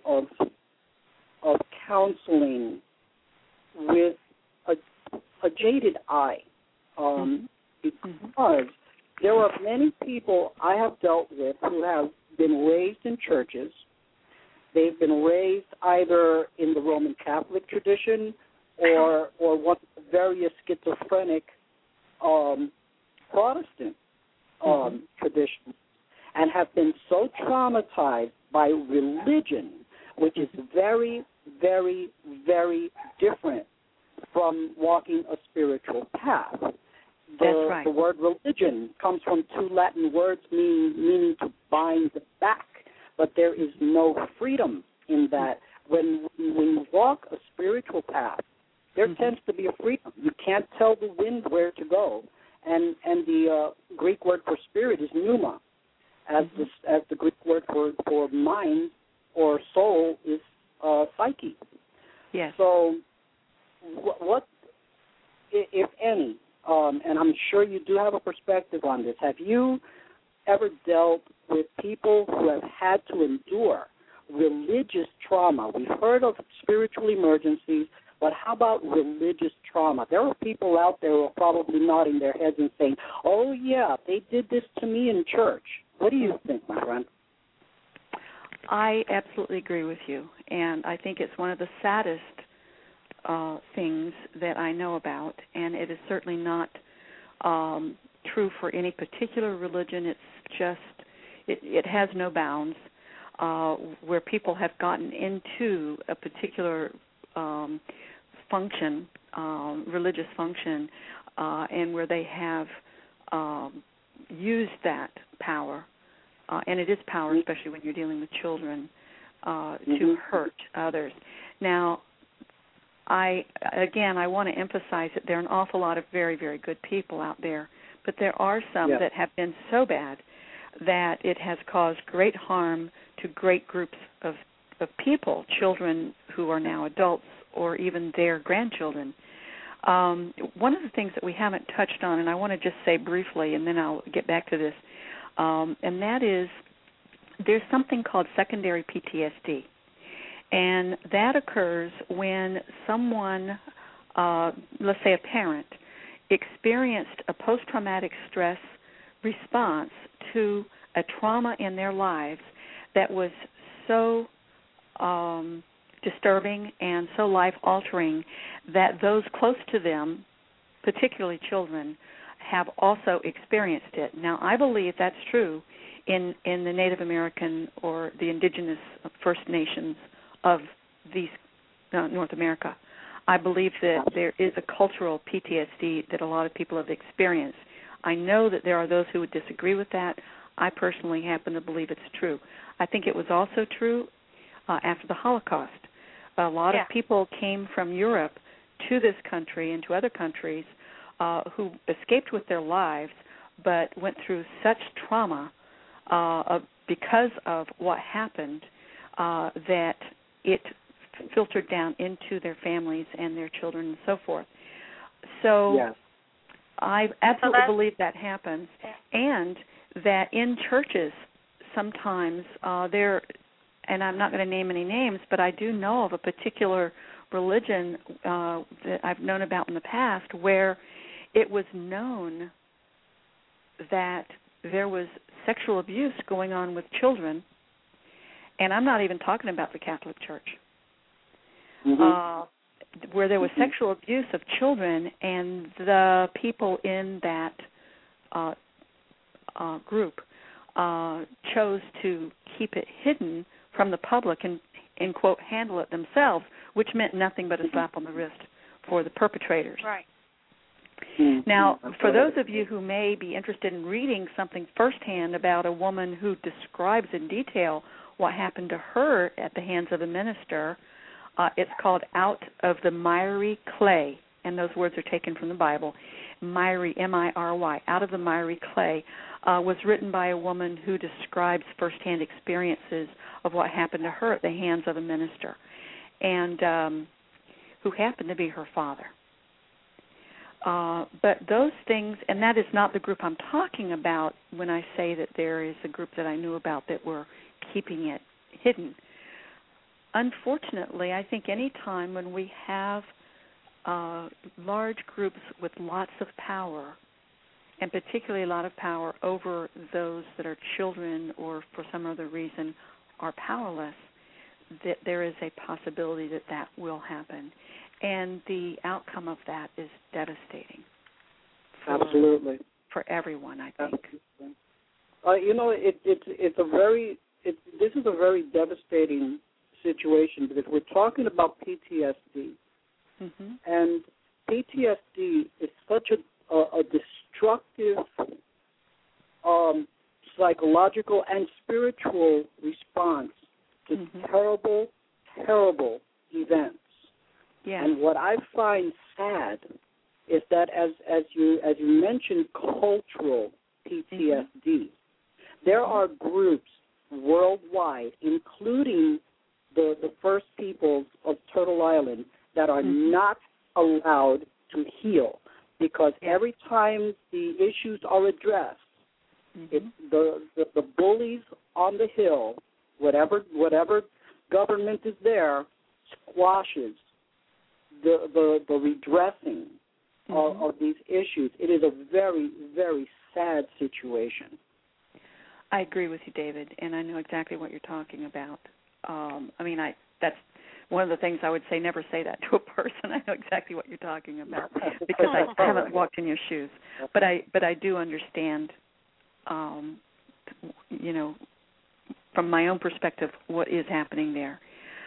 counseling with a jaded eye, because there are many people I have dealt with who have been raised in churches. They've been raised either in the Roman Catholic tradition or one of the various schizophrenic Protestant traditions, and have been so traumatized by religion, which is very, very, very different from walking a spiritual path, That's right. The word religion comes from two Latin words meaning to bind back, but there is no freedom in that. When you walk a spiritual path, there tends to be a freedom. You can't tell the wind where to go, and the Greek word for spirit is pneuma, as the Greek word for mind or soul is psyche. Yes. So, what, if any, and I'm sure you do have a perspective on this, have you ever dealt with people who have had to endure religious trauma? We've heard of spiritual emergencies, but how about religious trauma? There are people out there who are probably nodding their heads and saying, oh, yeah, they did this to me in church. What do you think, my friend? I absolutely agree with you, and I think it's one of the saddest things that I know about, and it is certainly not true for any particular religion. It's just, it has no bounds, where people have gotten into a particular function, religious function, and where they have used that power, and it is power, especially when you're dealing with children, to hurt others. Now, I want to emphasize that there are an awful lot of very, very good people out there, but there are some that have been so bad that it has caused great harm to great groups of people, children who are now adults or even their grandchildren. One of the things that we haven't touched on, and I want to just say briefly, and then I'll get back to this, and that is there's something called secondary PTSD. And that occurs when someone, let's say a parent, experienced a post-traumatic stress response to a trauma in their lives that was so disturbing and so life-altering that those close to them, particularly children, have also experienced it. Now, I believe that's true in the Native American or the indigenous First Nations of these North America. I believe that there is a cultural PTSD that a lot of people have experienced. I know that there are those who would disagree with that. I personally happen to believe it's true. I think it was also true after the Holocaust. A lot of people came from Europe to this country and to other countries who escaped with their lives but went through such trauma because of what happened that it filtered down into their families and their children and so forth. So I absolutely believe that happens, and that in churches sometimes there, and I'm not going to name any names, but I do know of a particular religion that I've known about in the past where it was known that there was sexual abuse going on with children, and I'm not even talking about the Catholic Church, where there was sexual abuse of children, and the people in that group chose to keep it hidden from the public and, quote, handle it themselves, which meant nothing but a slap on the wrist for the perpetrators. Right. Now, for those of you who may be interested in reading something firsthand about a woman who describes in detail what happened to her at the hands of a minister, it's called Out of the Miry Clay, and those words are taken from the Bible. Miry, M-I-R-Y, Out of the Miry Clay, was written by a woman who describes firsthand experiences of what happened to her at the hands of a minister, and who happened to be her father. But those things, and that is not the group I'm talking about when I say that there is a group that I knew about that were keeping it hidden. Unfortunately, I think any time when we have large groups with lots of power, and particularly a lot of power over those that are children or for some other reason are powerless, that there is a possibility that that will happen. And the outcome of that is devastating. Absolutely. For everyone, I think. This is a very devastating situation because we're talking about PTSD, and PTSD is such a destructive psychological and spiritual response to terrible, terrible events. Yes. And what I find sad is that as you mentioned, cultural PTSD, there are groups worldwide, including the First Peoples of Turtle Island, that are not allowed to heal, because every time the issues are addressed, it's the bullies on the hill, whatever government is there, squashes the redressing of these issues. It is a very, very sad situation. I agree with you, David, and I know exactly what you're talking about. That's one of the things I would say, never say that to a person. I know exactly what you're talking about because I haven't walked in your shoes. But I do understand, from my own perspective, what is happening there.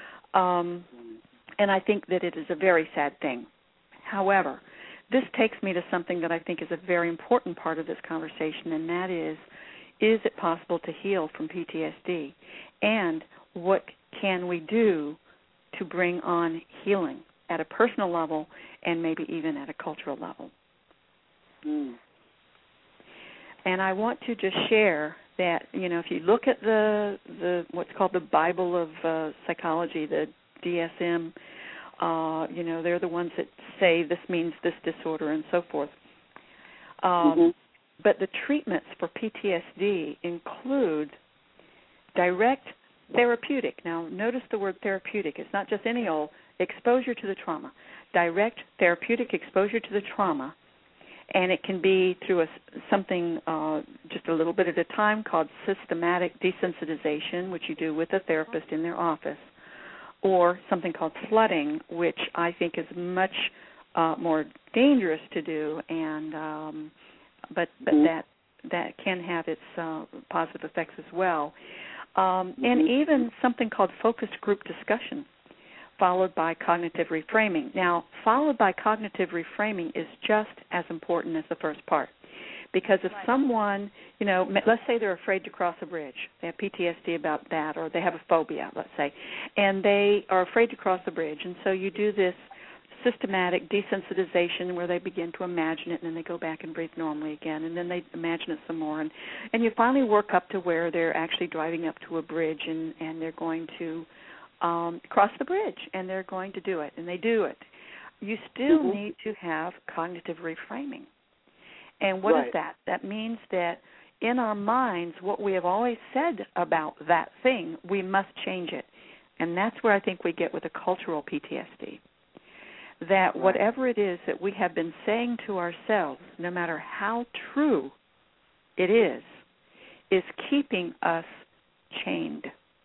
And I think that it is a very sad thing. However, this takes me to something that I think is a very important part of this conversation, and that is it possible to heal from PTSD? And what can we do to bring on healing at a personal level and maybe even at a cultural level? And I want to just share that, if you look at the what's called the Bible of psychology, the DSM, they're the ones that say this means this disorder and so forth. But the treatments for PTSD include direct therapeutic. Now, notice the word therapeutic. It's not just any old exposure to the trauma. Direct therapeutic exposure to the trauma, and it can be through something just a little bit at a time called systematic desensitization, which you do with a therapist in their office, or something called flooding, which I think is much more dangerous to do, and but that can have its positive effects as well. And even something called focused group discussion, followed by cognitive reframing. Now, followed by cognitive reframing is just as important as the first part. Because if someone, let's say they're afraid to cross a bridge, they have PTSD about that, or they have a phobia, let's say, and they are afraid to cross the bridge, and so you do this systematic desensitization where they begin to imagine it, and then they go back and breathe normally again, and then they imagine it some more, and you finally work up to where they're actually driving up to a bridge, and they're going to cross the bridge, and they're going to do it, and they do it. You still need to have cognitive reframing. And what is that? That means that in our minds, what we have always said about that thing, we must change it. And that's where I think we get with the cultural PTSD. That whatever it is that we have been saying to ourselves, no matter how true it is keeping us chained.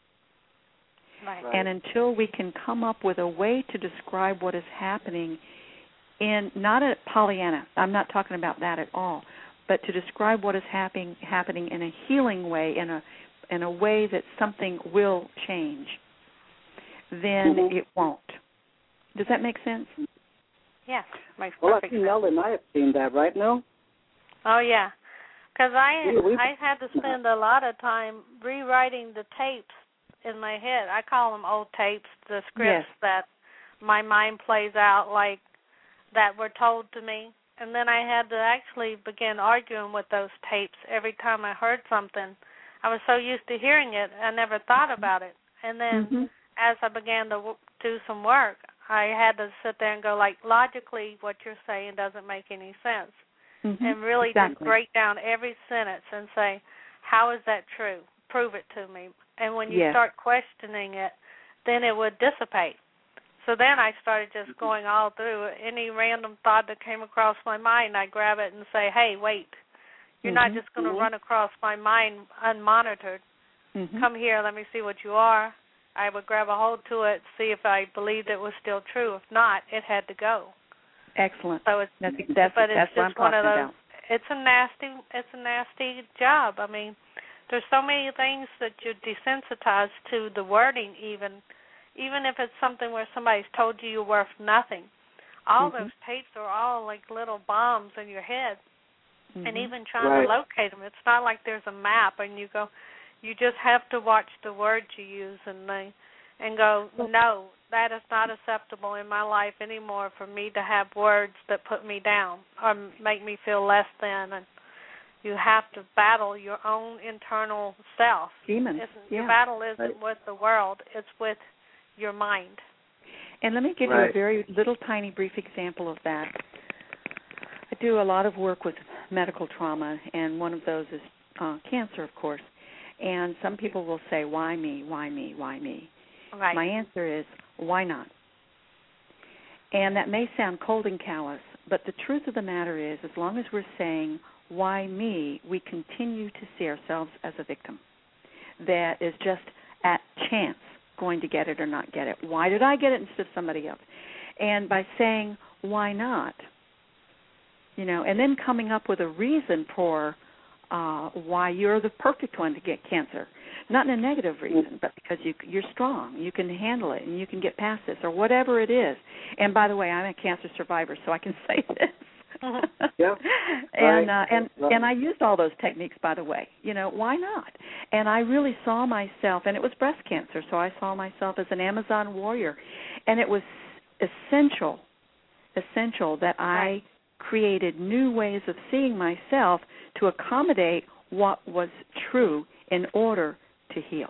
And until we can come up with a way to describe what is happening in, not a Pollyanna, I'm not talking about that at all, but to describe what is happening in a healing way, in a way that something will change, then it won't. Does that make sense? Yes, makes perfect sense. Well, I think Nell and I have seen that, right, Nell? Oh, yeah, because I had to spend a lot of time rewriting the tapes in my head. I call them old tapes, the scripts that my mind plays out like that were told to me. And then I had to actually begin arguing with those tapes every time I heard something. I was so used to hearing it, I never thought about it. And then as I began to do some work, I had to sit there and go, like, logically what you're saying doesn't make any sense. And really just break down every sentence and say, how is that true? Prove it to me. And when you start questioning it, then it would dissipate. So then I started just going all through any random thought that came across my mind. I grab it and say, hey, wait, you're not just going to run across my mind unmonitored. Come here, let me see what you are. I would grab a hold to it, see if I believed it was still true. If not, it had to go. Excellent. So that's what I'm talking about. It's a nasty job. I mean, there's so many things that you're desensitized to the wording even if it's something where somebody's told you're worth nothing. all those tapes are all like little bombs in your head. And even trying to locate them, it's not like there's a map and you just have to watch the words you use and go, no, that is not acceptable in my life anymore for me to have words that put me down or make me feel less than. And you have to battle your own internal self. Demons. Your battle isn't with the world, it's with your mind. And let me give you a very little tiny brief example of that. I do a lot of work with medical trauma, and one of those is cancer, of course. And some people will say, why me, why me, why me? Right. My answer is, why not? And that may sound cold and callous, but the truth of the matter is, as long as we're saying, why me, we continue to see ourselves as a victim that is just at chance going to get it or not get it. Why did I get it instead of somebody else? And by saying, why not? And then coming up with a reason for why you're the perfect one to get cancer. Not in a negative reason, but because you're strong. You can handle it, and you can get past this, or whatever it is. And by the way, I'm a cancer survivor, so I can say this. Yeah. And I used all those techniques, by the way. Why not? And I really saw myself, and it was breast cancer, so I saw myself as an Amazon warrior. And it was essential that I created new ways of seeing myself to accommodate what was true in order to heal.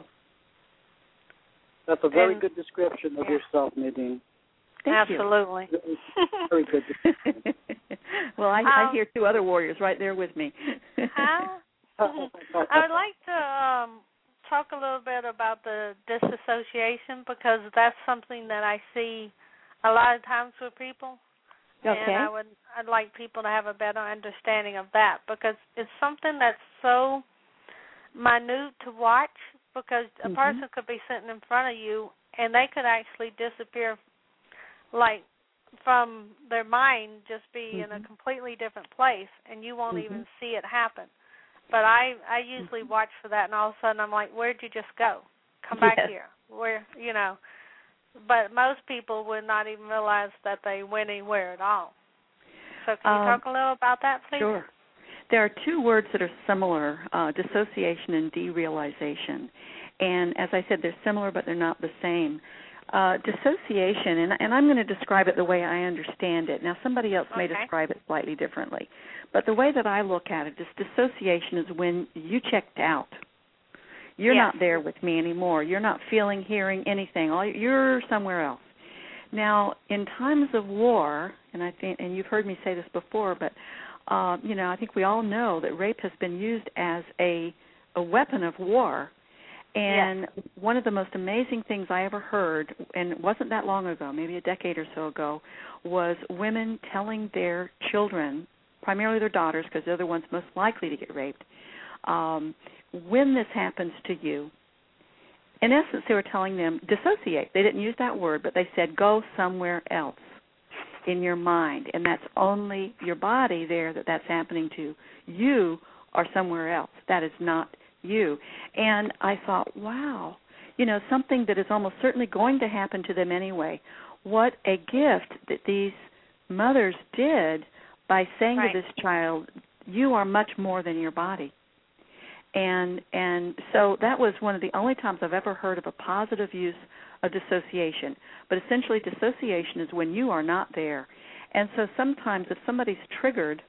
That's a very good description of yourself, Nadine. Thank Absolutely. You. Very good description. Well, I hear two other warriors right there with me. I would like to talk a little bit about the disassociation, because that's something that I see a lot of times with people. Okay. And I'd like people to have a better understanding of that, because it's something that's so minute to watch, because a person could be sitting in front of you and they could actually disappear, like from their mind, just be in a completely different place, and you won't even see it happen. But I usually watch for that, and all of a sudden I'm like, where'd you just go? Come back here. Where, But most people would not even realize that they went anywhere at all. So can you talk a little about that, please? Sure. There are two words that are similar, dissociation and derealization. And as I said, they're similar, but they're not the same. Dissociation, and I'm going to describe it the way I understand it. Now, somebody else may describe it slightly differently. But the way that I look at it is dissociation is when you checked out. You're not there with me anymore. You're not feeling, hearing anything. You're somewhere else. Now, in times of war, and you've heard me say this before, but I think we all know that rape has been used as a weapon of war. And one of the most amazing things I ever heard, and it wasn't that long ago, maybe a decade or so ago, was women telling their children, primarily their daughters, because they're the ones most likely to get raped, when this happens to you, in essence, they were telling them, dissociate. They didn't use that word, but they said, go somewhere else in your mind. And that's only your body there that's happening to. You are somewhere else. That is not you. And I thought, wow, something that is almost certainly going to happen to them anyway. What a gift that these mothers did by saying to this child, you are much more than your body. And so that was one of the only times I've ever heard of a positive use of dissociation. But essentially dissociation is when you are not there. And so sometimes if somebody's triggered,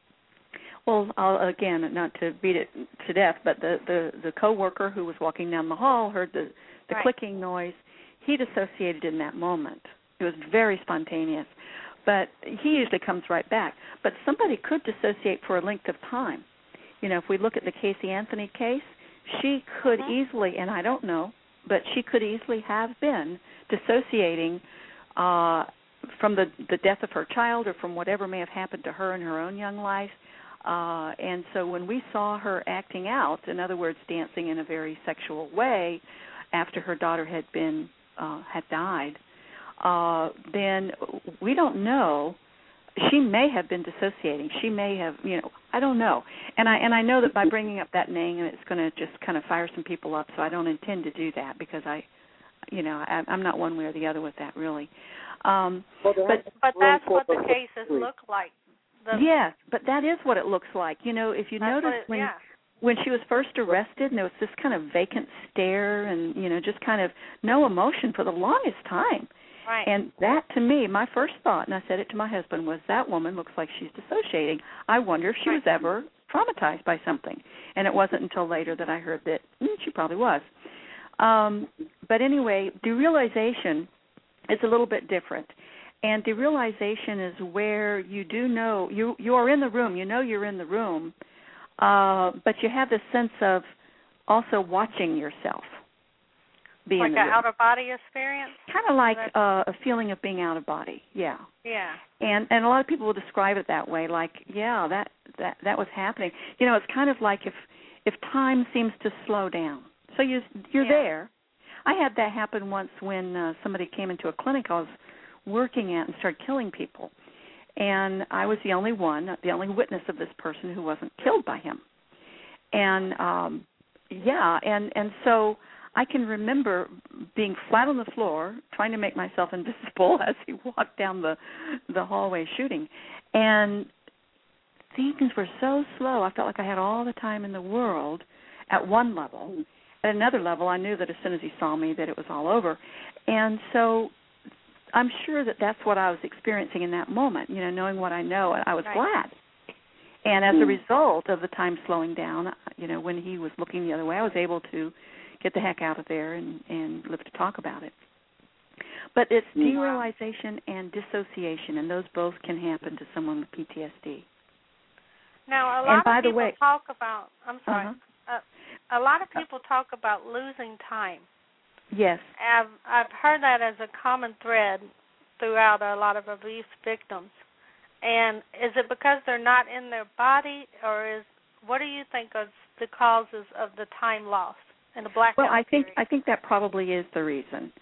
again, not to beat it to death, but the coworker who was walking down the hall heard the clicking noise. He dissociated in that moment. It was very spontaneous. But he usually comes right back. But somebody could dissociate for a length of time. If we look at the Casey Anthony case, she could easily, and I don't know, but she could easily have been dissociating from the death of her child or from whatever may have happened to her in her own young life. And so when we saw her acting out, in other words, dancing in a very sexual way after her daughter had died, then we don't know. She may have been dissociating. She may have, I don't know. And I know that by bringing up that name, it's going to just kind of fire some people up. So I don't intend to do that because I I'm not one way or the other with that, really. But that's what the cases look like. Yes, but that is what it looks like. If you notice when she was first arrested, and there was this kind of vacant stare and, just kind of no emotion for the longest time. Right. And that, to me, my first thought, and I said it to my husband, was that woman looks like she's dissociating. I wonder if she was ever traumatized by something. And it wasn't until later that I heard that she probably was. But anyway, derealization is a little bit different. And derealization is where you do know, you are in the room, you're in the room, but you have this sense of also watching yourself. Like an out-of-body experience? Kind of like a feeling of being out of body, yeah. Yeah. And a lot of people will describe it that way, like, that was happening. It's kind of like if time seems to slow down. So you're there. I had that happen once when somebody came into a clinic I was working at and started killing people. And I was the only witness of this person who wasn't killed by him. And, and so I can remember being flat on the floor, trying to make myself invisible as he walked down the hallway shooting. And things were so slow, I felt like I had all the time in the world at one level. At another level, I knew that as soon as he saw me that it was all over. And so I'm sure that that's what I was experiencing in that moment, knowing what I know. I was glad. And as a result of the time slowing down, when he was looking the other way, I was able to get the heck out of there and live to talk about it. But it's derealization and dissociation, and those both can happen to someone with PTSD. Now, a lot of people talk about, a lot of people talk about losing time. Yes. I've heard that as a common thread throughout a lot of abuse victims. And is it because they're not in their body, or what do you think is the causes of the time lost in the blackout period? I think that probably is the reason.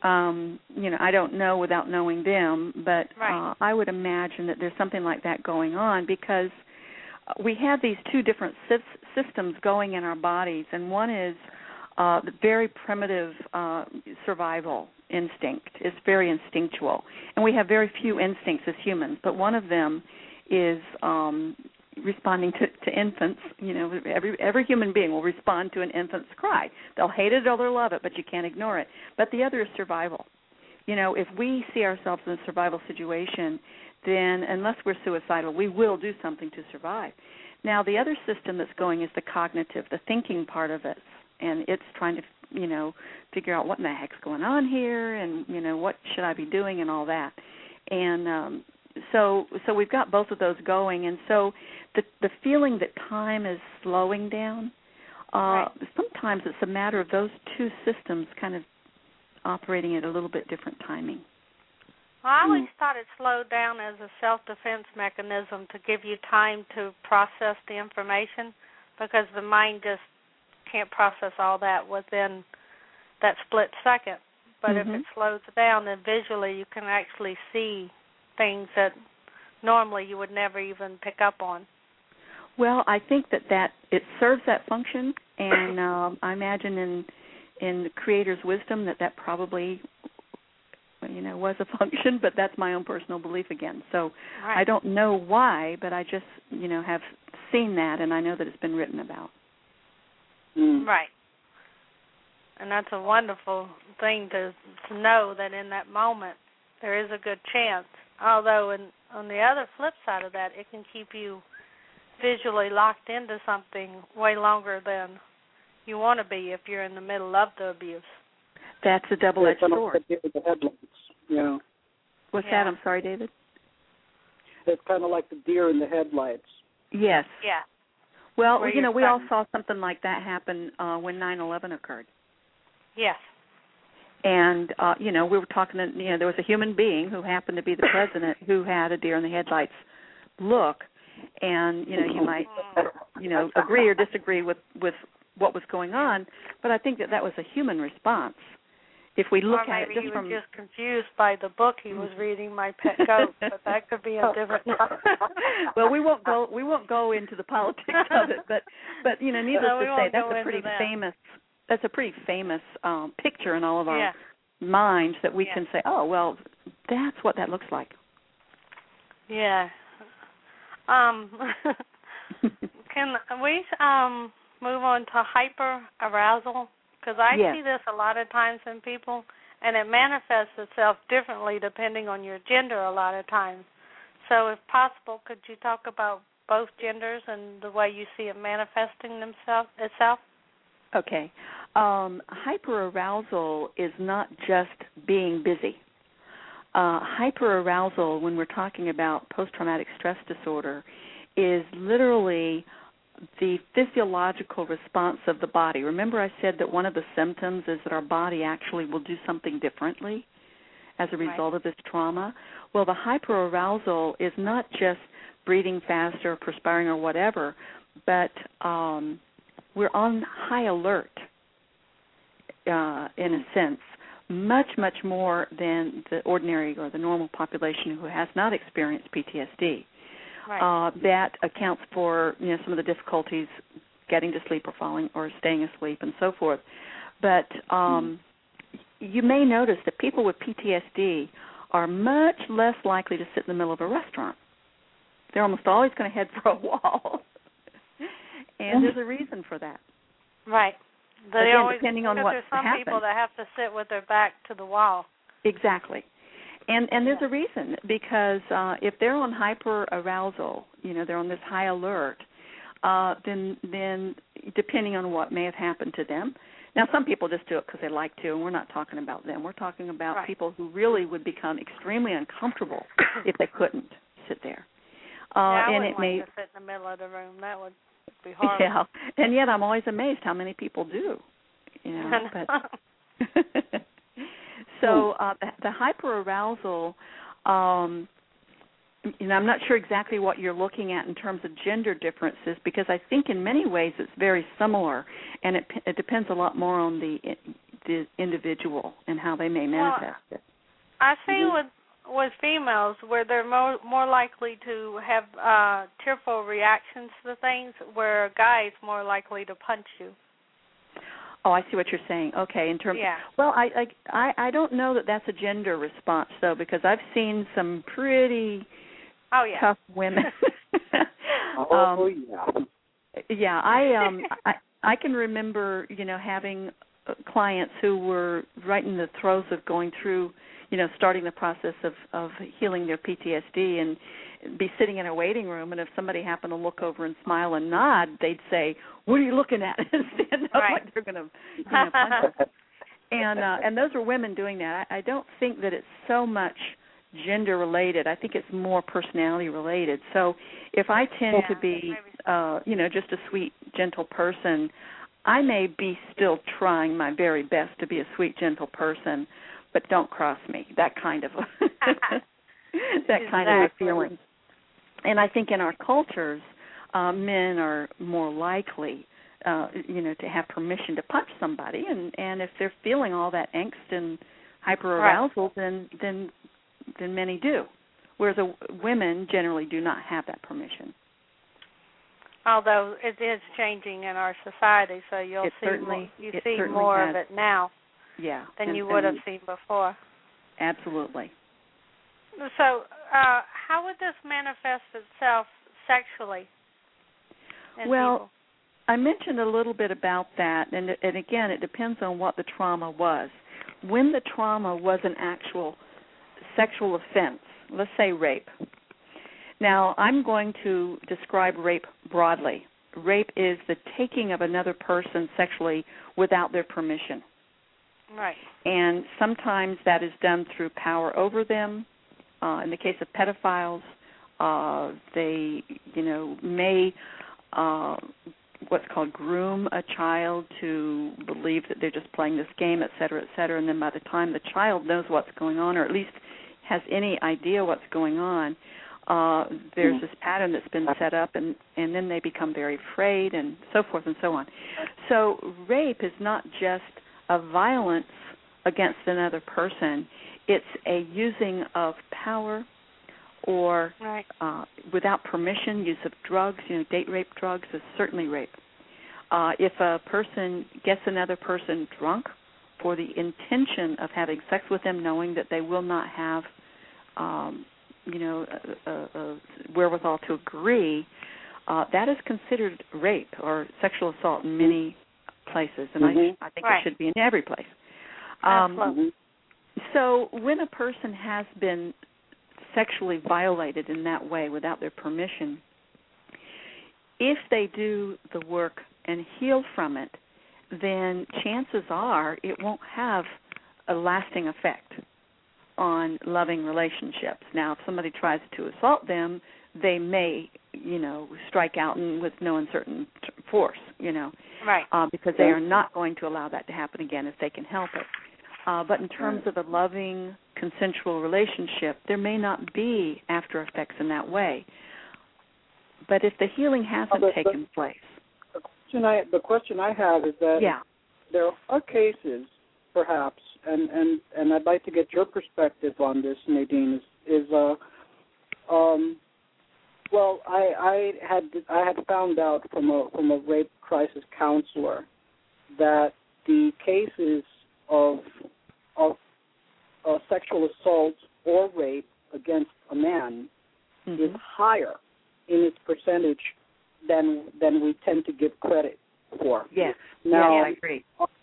I don't know without knowing them, but I would imagine that there's something like that going on because we have these two different systems going in our bodies, and one is the very primitive survival instinct. It's very instinctual, and we have very few instincts as humans, but one of them is responding to infants. Every human being will respond to an infant's cry. They'll hate it or they'll love it, but you can't ignore it. But the other is survival. If we see ourselves in a survival situation, then unless we're suicidal, we will do something to survive. Now, the other system that's going is the cognitive, the thinking part of it, and it's trying to, figure out what in the heck's going on here and, what should I be doing and all that. And so we've got both of those going, and so the feeling that time is slowing down, sometimes it's a matter of those two systems kind of operating at a little bit different timing. Well, I always thought it slowed down as a self-defense mechanism to give you time to process the information because the mind just can't process all that within that split second. But if it slows down, then visually you can actually see things that normally you would never even pick up on. Well, I think that it serves that function, and I imagine in the Creator's wisdom that probably was a function, but that's my own personal belief again. So I don't know why, but I just have seen that, and I know that it's been written about. Right. And that's a wonderful thing to know that in that moment there is a good chance. Although on the other flip side of that, it can keep you visually locked into something way longer than you want to be if you're in the middle of the abuse. That's a double-edged sword. The headlights, What's that? I'm sorry, David? It's kind of like the deer in the headlights. Yes. Yeah. Well, we all saw something like that happen when 9/11 occurred. Yes. And, we were talking, there was a human being who happened to be the president who had a deer in the headlights look. And, you might, agree or disagree with what was going on, but I think that was a human response. If we look at it just from... Maybe he was just confused by the book he was reading, My Pet Goat, but that could be a different... Well, we won't go into the politics of it, but needless to say, that's a pretty famous picture in all of our minds that we can say, oh, well, that's what that looks like. Yeah. Can we move on to hyperarousal? Because I see this a lot of times in people, and it manifests itself differently depending on your gender a lot of times. So if possible, could you talk about both genders and the way you see it manifesting itself? Okay. Hyperarousal is not just being busy. Hyperarousal, when we're talking about post-traumatic stress disorder, is literally the physiological response of the body. Remember I said that one of the symptoms is that our body actually will do something differently as a result of this trauma? Well, the hyperarousal is not just breathing faster, perspiring, or whatever, but we're on high alert in a sense, much, much more than the ordinary or the normal population who has not experienced PTSD. That accounts for some of the difficulties getting to sleep or falling or staying asleep and so forth. But you may notice that people with PTSD are much less likely to sit in the middle of a restaurant. They're almost always going to head for a wall. And there's a reason for that. Right. Again, depending on what happens. There's some people that have to sit with their back to the wall. Exactly. And there's a reason, because if they're on hyperarousal, they're on this high alert, then depending on what may have happened to them. Now, some people just do it because they like to, and we're not talking about them. We're talking about people who really would become extremely uncomfortable if they couldn't sit there. I wouldn't like to sit in the middle of the room. That would be horrible. Yeah, and yet I'm always amazed how many people do. But so the hyperarousal, I'm not sure exactly what you're looking at in terms of gender differences, because I think in many ways it's very similar, and it depends a lot more on the individual and how they may manifest it. I see with females where they're more likely to have tearful reactions to things, where a guy is more likely to punch you. Oh, I see what you're saying. Okay, in terms. Well, I don't know that that's a gender response though, because I've seen some pretty tough women. I can remember having clients who were right in the throes of going through, starting the process of healing their PTSD, and be sitting in a waiting room, and if somebody happened to look over and smile and nod, they'd say, "What are you looking at?" and stand up like they're going to punch them. And those are women doing that. I don't think that it's so much gender related. I think it's more personality related. So if I tend to be, just a sweet, gentle person, I may be still trying my very best to be a sweet, gentle person, but don't cross me. That kind of kind of a feeling. And I think in our cultures, men are more likely, to have permission to punch somebody, and if they're feeling all that angst and hyperarousal, then many do. Whereas women generally do not have that permission. Although it is changing in our society, so you'll see more of it now than you would have seen before. Absolutely. So how would this manifest itself sexually in people? I mentioned a little bit about that, and again, it depends on what the trauma was. When the trauma was an actual sexual offense, let's say rape. Now, I'm going to describe rape broadly. Rape is the taking of another person sexually without their permission. Right. And sometimes that is done through power over them. In the case of pedophiles, they, may what's called groom a child to believe that they're just playing this game, et cetera, and then by the time the child knows what's going on, or at least has any idea what's going on, there's this pattern that's been set up, and then they become very afraid and so forth and so on. So rape is not just a violence against another person. It's a using of power or without permission, use of drugs. Date rape drugs is certainly rape. If a person gets another person drunk for the intention of having sex with them, knowing that they will not have, wherewithal to agree, that is considered rape or sexual assault in many places, and I think it should be in every place. So when a person has been sexually violated in that way without their permission, if they do the work and heal from it, then chances are it won't have a lasting effect on loving relationships. Now, if somebody tries to assault them, they may, strike out with no uncertain force, because they are not going to allow that to happen again if they can help it. But in terms of a loving, consensual relationship, there may not be after effects in that way. But if the healing hasn't taken place. The question I have is that there are cases, perhaps, and I'd like to get your perspective on this, Nadine, I had found out from a rape crisis counselor that the cases of sexual assault or rape against a man is higher in its percentage than we tend to give credit for. Yes. Now, I agree.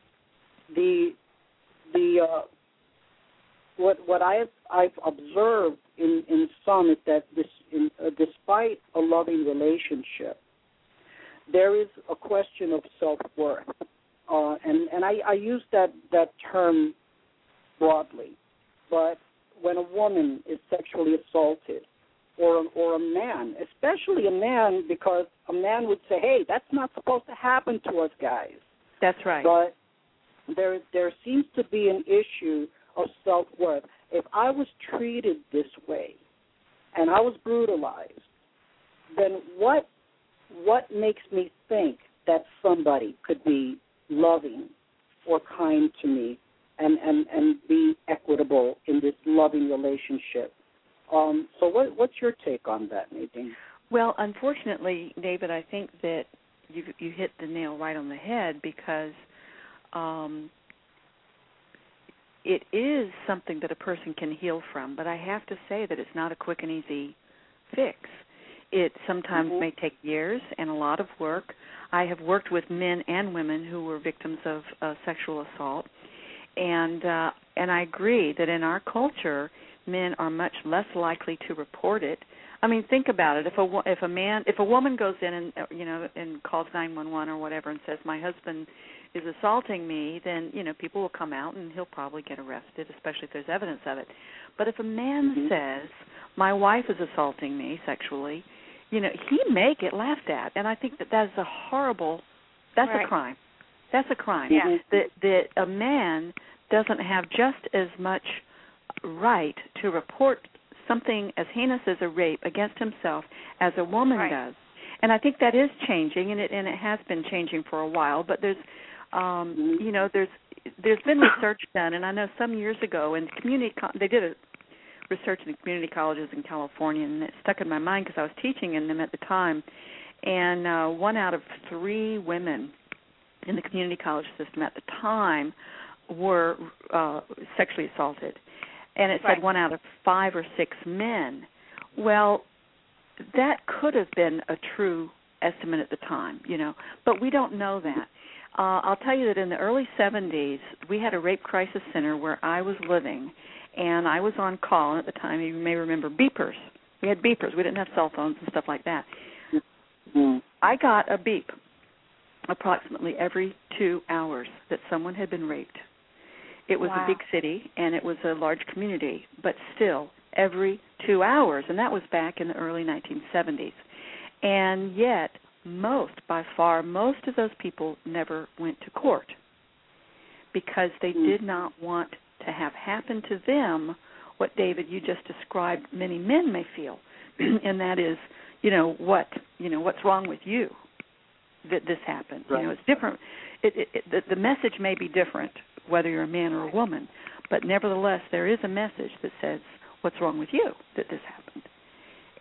What I've observed in some is that despite a loving relationship, there is a question of self-worth, and I use that term broadly. But when a woman is sexually assaulted, or a man, especially a man, because a man would say, "Hey, that's not supposed to happen to us guys." That's right. But there seems to be an issue of self-worth. If I was treated this way and I was brutalized, then what makes me think that somebody could be loving or kind to me and be equitable in this loving relationship? So what's your take on that, Nadine? Well, unfortunately, David, I think that you hit the nail right on the head, because it is something that a person can heal from, but I have to say that it's not a quick and easy fix. It sometimes may take years and a lot of work. I have worked with men and women who were victims of sexual assault, and I agree that in our culture, men are much less likely to report it. I mean, think about it. If a woman goes in and calls 911 or whatever and says, "My husband is assaulting me," then people will come out and he'll probably get arrested, especially if there's evidence of it. But if a man says, "My wife is assaulting me sexually," he may get laughed at, and I think that is a horrible. That's a crime. That's a crime. Yeah. That a man doesn't have just as much right to report something as heinous as a rape against himself as a woman does. And I think that is changing, and it has been changing for a while. But there's been research done, and I know some years ago in they did a research in the community colleges in California, and it stuck in my mind because I was teaching in them at the time. And 1 out of 3 women in the community college system at the time were sexually assaulted. And it said 1 out of 5 or 6 men. Well, that could have been a true estimate at the time, but we don't know that. I'll tell you that in the early 70s, we had a rape crisis center where I was living, and I was on call. And at the time, you may remember beepers. We had beepers. We didn't have cell phones and stuff like that. I got a beep approximately every 2 hours that someone had been raped. It was a big city, and it was a large community, but still, every 2 hours, and that was back in the early 1970s. And yet, by far most of those people never went to court because they did not want to have happen to them what, David, you just described many men may feel, and that is, what's wrong with you that this happened? Right. It's different. The message may be different whether you're a man or a woman, but nevertheless there is a message that says, what's wrong with you that this happened?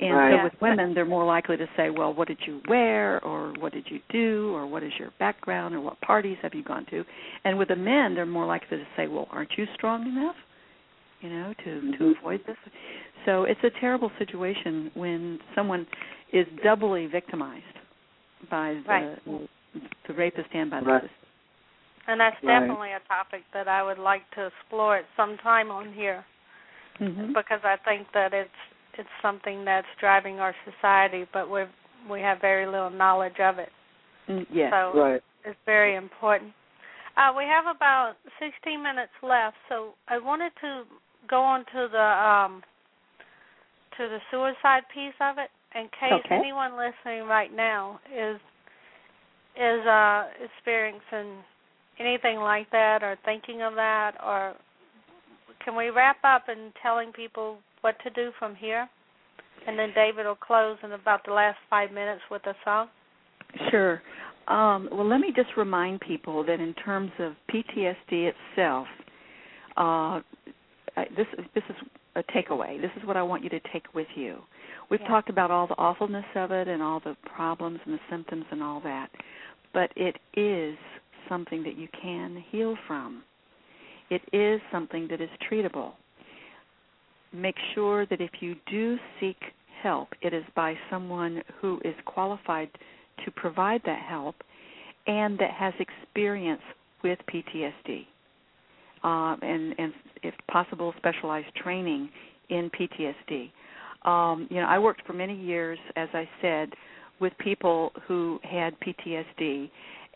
And right. so with women, they're more likely to say, well, what did you wear, or what did you do, or what is your background, or what parties have you gone to? And with the men, they're more likely to say, well, aren't you strong enough, to avoid this? So it's a terrible situation when someone is doubly victimized by the rapist and by the right. sister. And that's definitely a topic that I would like to explore at some time on here, because I think that it's something that's driving our society, but we have very little knowledge of it. Yes. So it's very important. We have about 16 minutes left, so I wanted to go on to the suicide piece of it, in case anyone listening right now is experiencing anything like that or thinking of that, or can we wrap up in telling people what to do from here? And then David will close in about the last 5 minutes with a song. Sure. Well, let me just remind people that in terms of PTSD itself, this is a takeaway. This is what I want you to take with you. We've talked about all the awfulness of it and all the problems and the symptoms and all that, but it is something that you can heal from. It is something that is treatable. Make sure that if you do seek help, it is by someone who is qualified to provide that help and that has experience with PTSD, and if possible, specialized training in PTSD. I worked for many years, as I said, with people who had PTSD,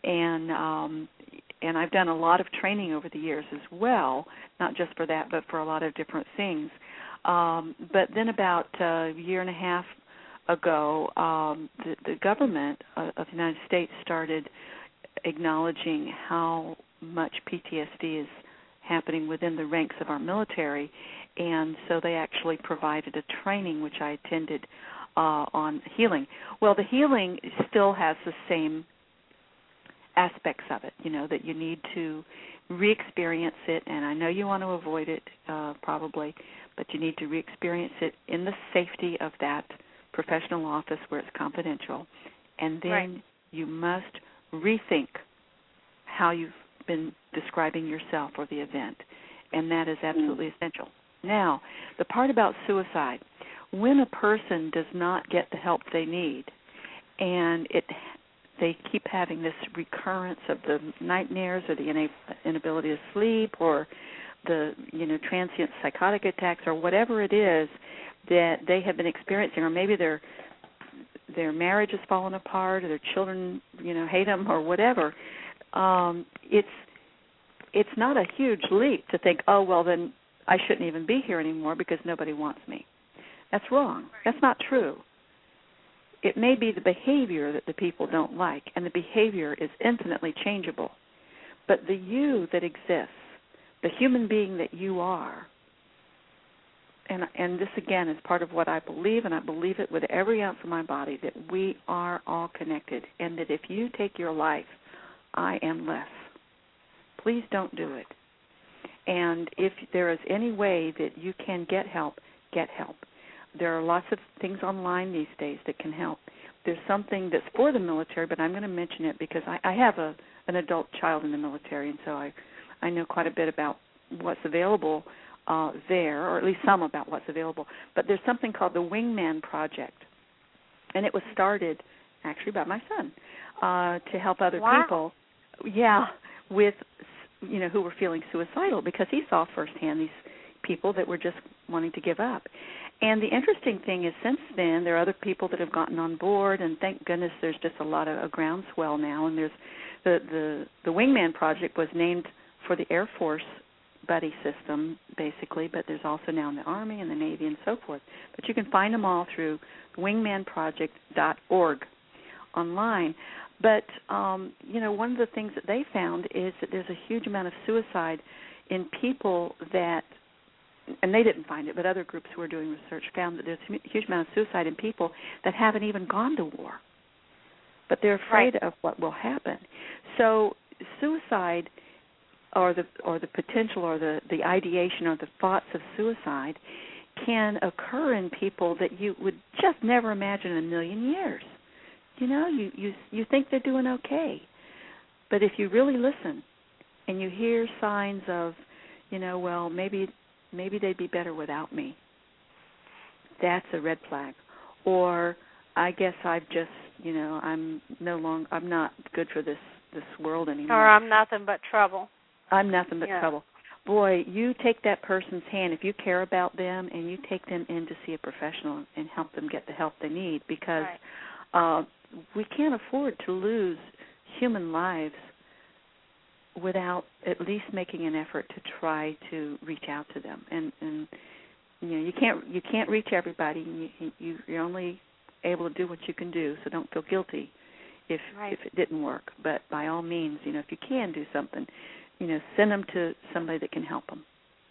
and I've done a lot of training over the years as well, not just for that, but for a lot of different things. But then about a year and a half ago, the government of the United States started acknowledging how much PTSD is happening within the ranks of our military, and so they actually provided a training which I attended on healing. Well, the healing still has the same aspects of it, that you need to re-experience it, and I know you want to avoid it probably, but you need to re-experience it in the safety of that professional office where it's confidential, and then you must rethink how you've been describing yourself or the event, and that is absolutely essential. Now, the part about suicide, when a person does not get the help they need, and they keep having this recurrence of the nightmares or the inability to sleep or the transient psychotic attacks or whatever it is that they have been experiencing, or maybe their marriage has fallen apart or their children hate them or whatever, it's not a huge leap to think, oh, well, then I shouldn't even be here anymore because nobody wants me. That's wrong. That's not true. It may be the behavior that the people don't like, and the behavior is infinitely changeable. But the you that exists, the human being that you are, and this, again, is part of what I believe, and I believe it with every ounce of my body, that we are all connected, and that if you take your life, I am less. Please don't do it. And if there is any way that you can get help, get help. There are lots of things online these days that can help. There's something that's for the military, but I'm going to mention it because I have an adult child in the military, and so I know quite a bit about what's available there, or at least some about what's available. But there's something called the Wingman Project, and it was started actually by my son to help other people, with who were feeling suicidal, because he saw firsthand these people that were just wanting to give up. And the interesting thing is, since then, there are other people that have gotten on board, and thank goodness there's just a lot of a groundswell now. And there's the Wingman Project was named for the Air Force buddy system, basically, but there's also now in the Army and the Navy and so forth. But you can find them all through wingmanproject.org online. But, one of the things that they found is that there's a huge amount of suicide in people that, and they didn't find it, but other groups who were doing research found that there's a huge amount of suicide in people that haven't even gone to war, but they're afraid of what will happen. So suicide, or the potential, or the ideation, or the thoughts of suicide, can occur in people that you would just never imagine in a million years. You know, you think they're doing okay. But if you really listen and you hear signs of, you know, well, maybe they'd be better without me, that's a red flag. Or I guess I've just, you know, I'm not good for this world anymore. Or I'm nothing but trouble. I'm nothing but trouble. Boy, you take that person's hand, if you care about them, and you take them in to see a professional and help them get the help they need, because we can't afford to lose human lives without at least making an effort to try to reach out to them. And you know, you can't reach everybody. You're only able to do what you can do, so don't feel guilty if it didn't work. But by all means, you know, if you can do something, you know, send them to somebody that can help them.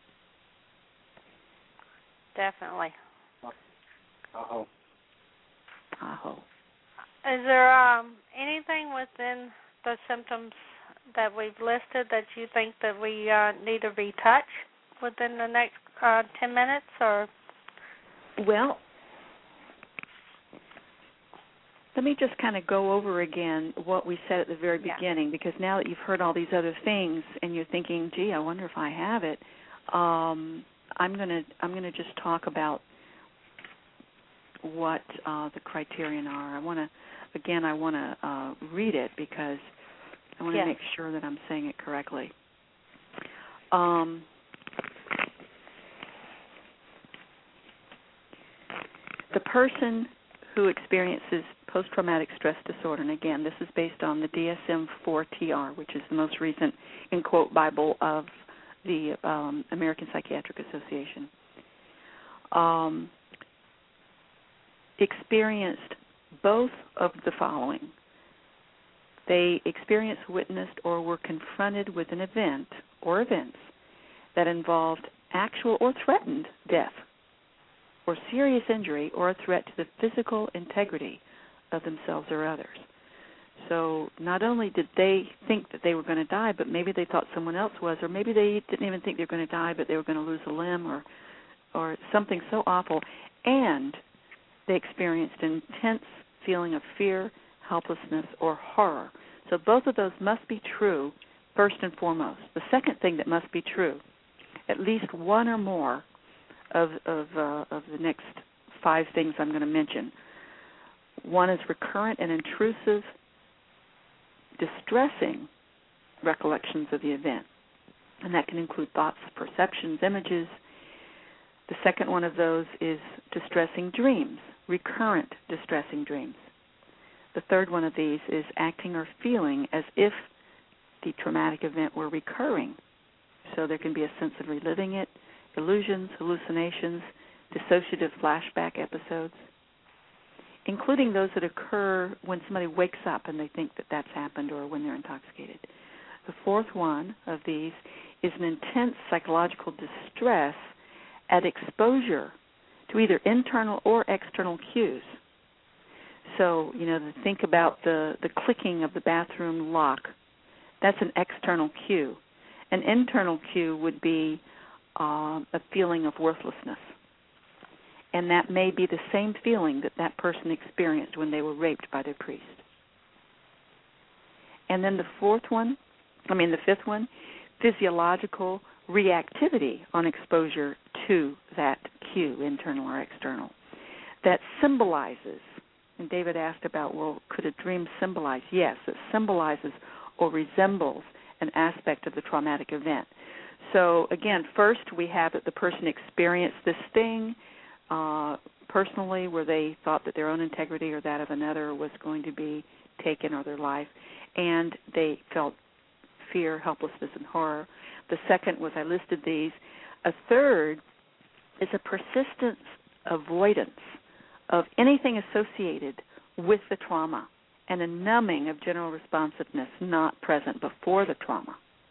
Definitely. Aho. Is there anything within the symptoms that we've listed that you think that we need to retouch within the next 10 minutes? Or? Well, let me just kind of go over again what we said at the very beginning, because now that you've heard all these other things and you're thinking, gee, I wonder if I have it, I'm gonna just talk about what the criterion are. I want to read it because I want to make sure that I'm saying it correctly. The person who experiences post-traumatic stress disorder, and again, this is based on the DSM-4-TR, which is the most recent, in quote, Bible of the American Psychiatric Association, experienced both of the following. They experienced, witnessed, or were confronted with an event or events that involved actual or threatened death or serious injury or a threat to the physical integrity of themselves or others. So not only did they think that they were going to die, but maybe they thought someone else was, or maybe they didn't even think they were going to die, but they were going to lose a limb or something so awful. And they experienced an intense feeling of fear, helplessness, or horror. So both of those must be true first and foremost. The second thing that must be true, at least one or more of the next 5 things I'm going to mention. One is recurrent and intrusive, distressing recollections of the event, and that can include thoughts, perceptions, images. The second one of those is distressing dreams, recurrent distressing dreams. The third one of these is acting or feeling as if the traumatic event were recurring. So there can be a sense of reliving it, illusions, hallucinations, dissociative flashback episodes, including those that occur when somebody wakes up and they think that that's happened or when they're intoxicated. The fourth one of these is an intense psychological distress at exposure to either internal or external cues. So, you know, think about the clicking of the bathroom lock. That's an external cue. An internal cue would be a feeling of worthlessness. And that may be the same feeling that person experienced when they were raped by their priest. And then the fifth one, physiological reactivity on exposure to that cue, internal or external, that symbolizes, and David asked about, well, could a dream symbolize? Yes, it symbolizes or resembles an aspect of the traumatic event. So, again, first we have that the person experienced this thing personally, where they thought that their own integrity or that of another was going to be taken, or their life, and they felt fear, helplessness, and horror. The second was, I listed these. A third is a persistent avoidance of anything associated with the trauma, and a numbing of general responsiveness not present before the trauma.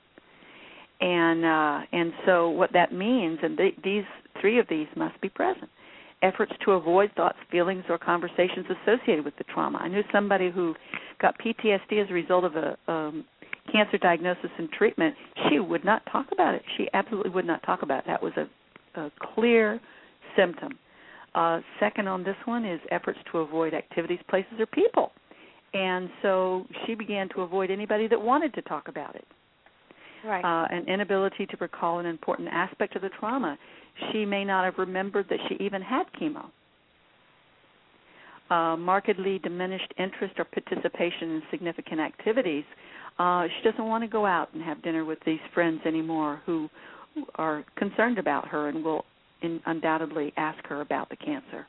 And so what that means, and these 3 of these must be present. Efforts to avoid thoughts, feelings, or conversations associated with the trauma. I knew somebody who got PTSD as a result of a cancer diagnosis and treatment. She would not talk about it. She absolutely would not talk about it. That was a clear symptom. Second on this one is efforts to avoid activities, places, or people. And so she began to avoid anybody that wanted to talk about it. Right. An inability to recall an important aspect of the trauma. She may not have remembered that she even had chemo. Markedly diminished interest or participation in significant activities. She doesn't want to go out and have dinner with these friends anymore who are concerned about her and will undoubtedly ask her about the cancer.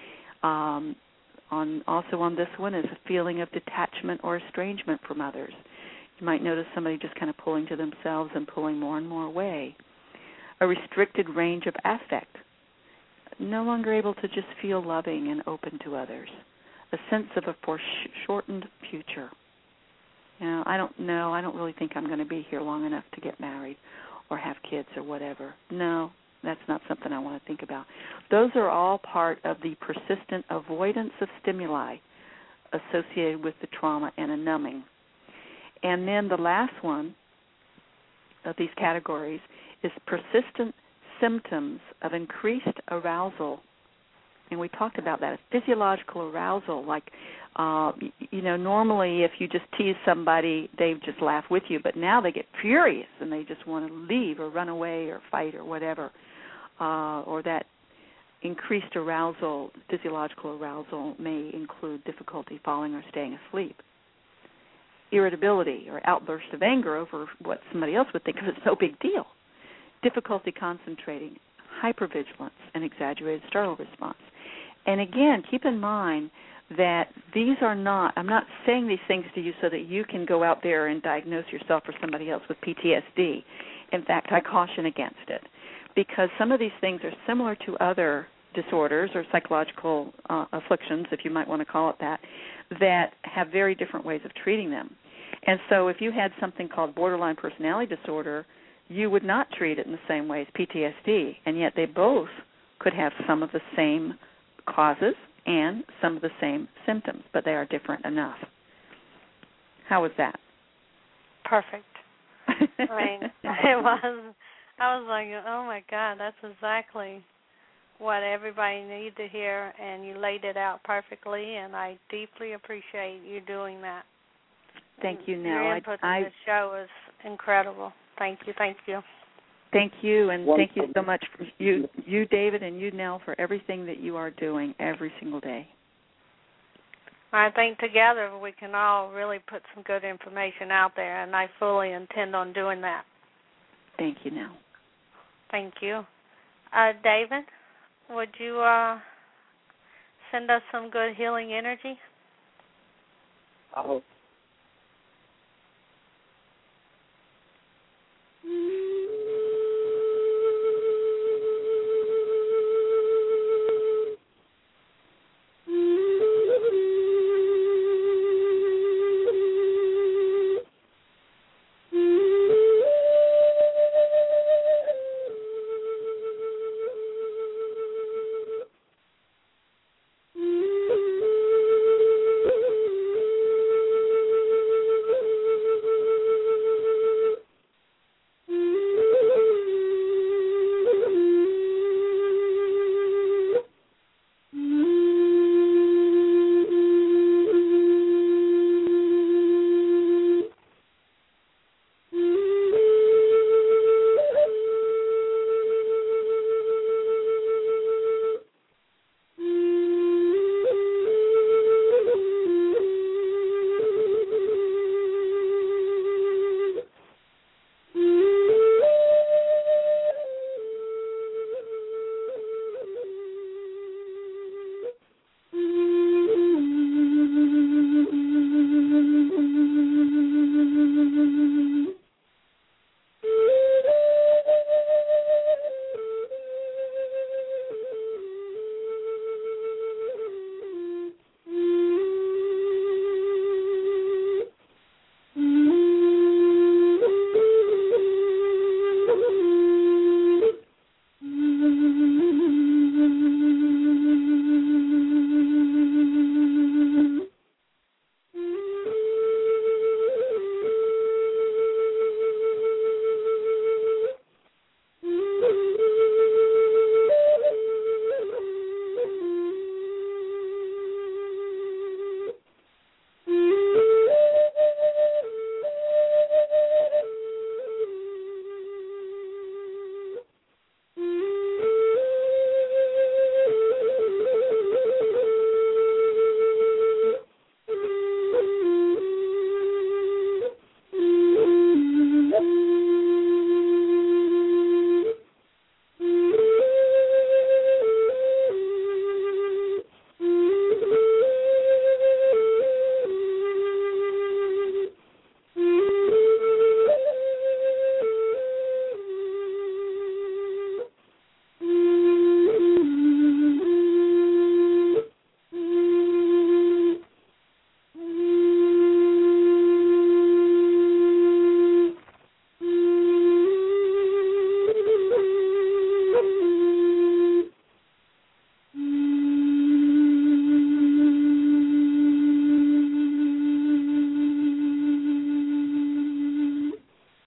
Also on this one is a feeling of detachment or estrangement from others. You might notice somebody just kind of pulling to themselves and pulling more and more away. A restricted range of affect. No longer able to just feel loving and open to others. A sense of a foreshortened future. I don't know. I don't really think I'm going to be here long enough to get married or have kids or whatever. No, that's not something I want to think about. Those are all part of the persistent avoidance of stimuli associated with the trauma and a numbing. And then the last one of these categories is persistent symptoms of increased arousal. And we talked about that, physiological arousal. Like, normally if you just tease somebody, they just laugh with you. But now they get furious and they just want to leave or run away or fight or whatever. Or that increased arousal, physiological arousal, may include difficulty falling or staying asleep. Irritability or outburst of anger over what somebody else would think of as no big deal. Difficulty concentrating, hypervigilance, and exaggerated startle response. And again, keep in mind that these are not, I'm not saying these things to you so that you can go out there and diagnose yourself or somebody else with PTSD. In fact, I caution against it because some of these things are similar to other disorders or psychological afflictions, if you might want to call it that have very different ways of treating them. And so if you had something called borderline personality disorder, you would not treat it in the same way as PTSD, and yet they both could have some of the same causes and some of the same symptoms, but they are different enough. How was that? Perfect. I was like, oh my God, that's exactly what everybody needs to hear, and you laid it out perfectly, and I deeply appreciate you doing that. Thank you, Nell. Your input in this show is incredible. Thank you. Thank you, and thank you so much, for you, David, and you, Nell, for everything that you are doing every single day. I think together we can all really put some good information out there, and I fully intend on doing that. Thank you, Nell. Thank you. David, would you send us some good healing energy?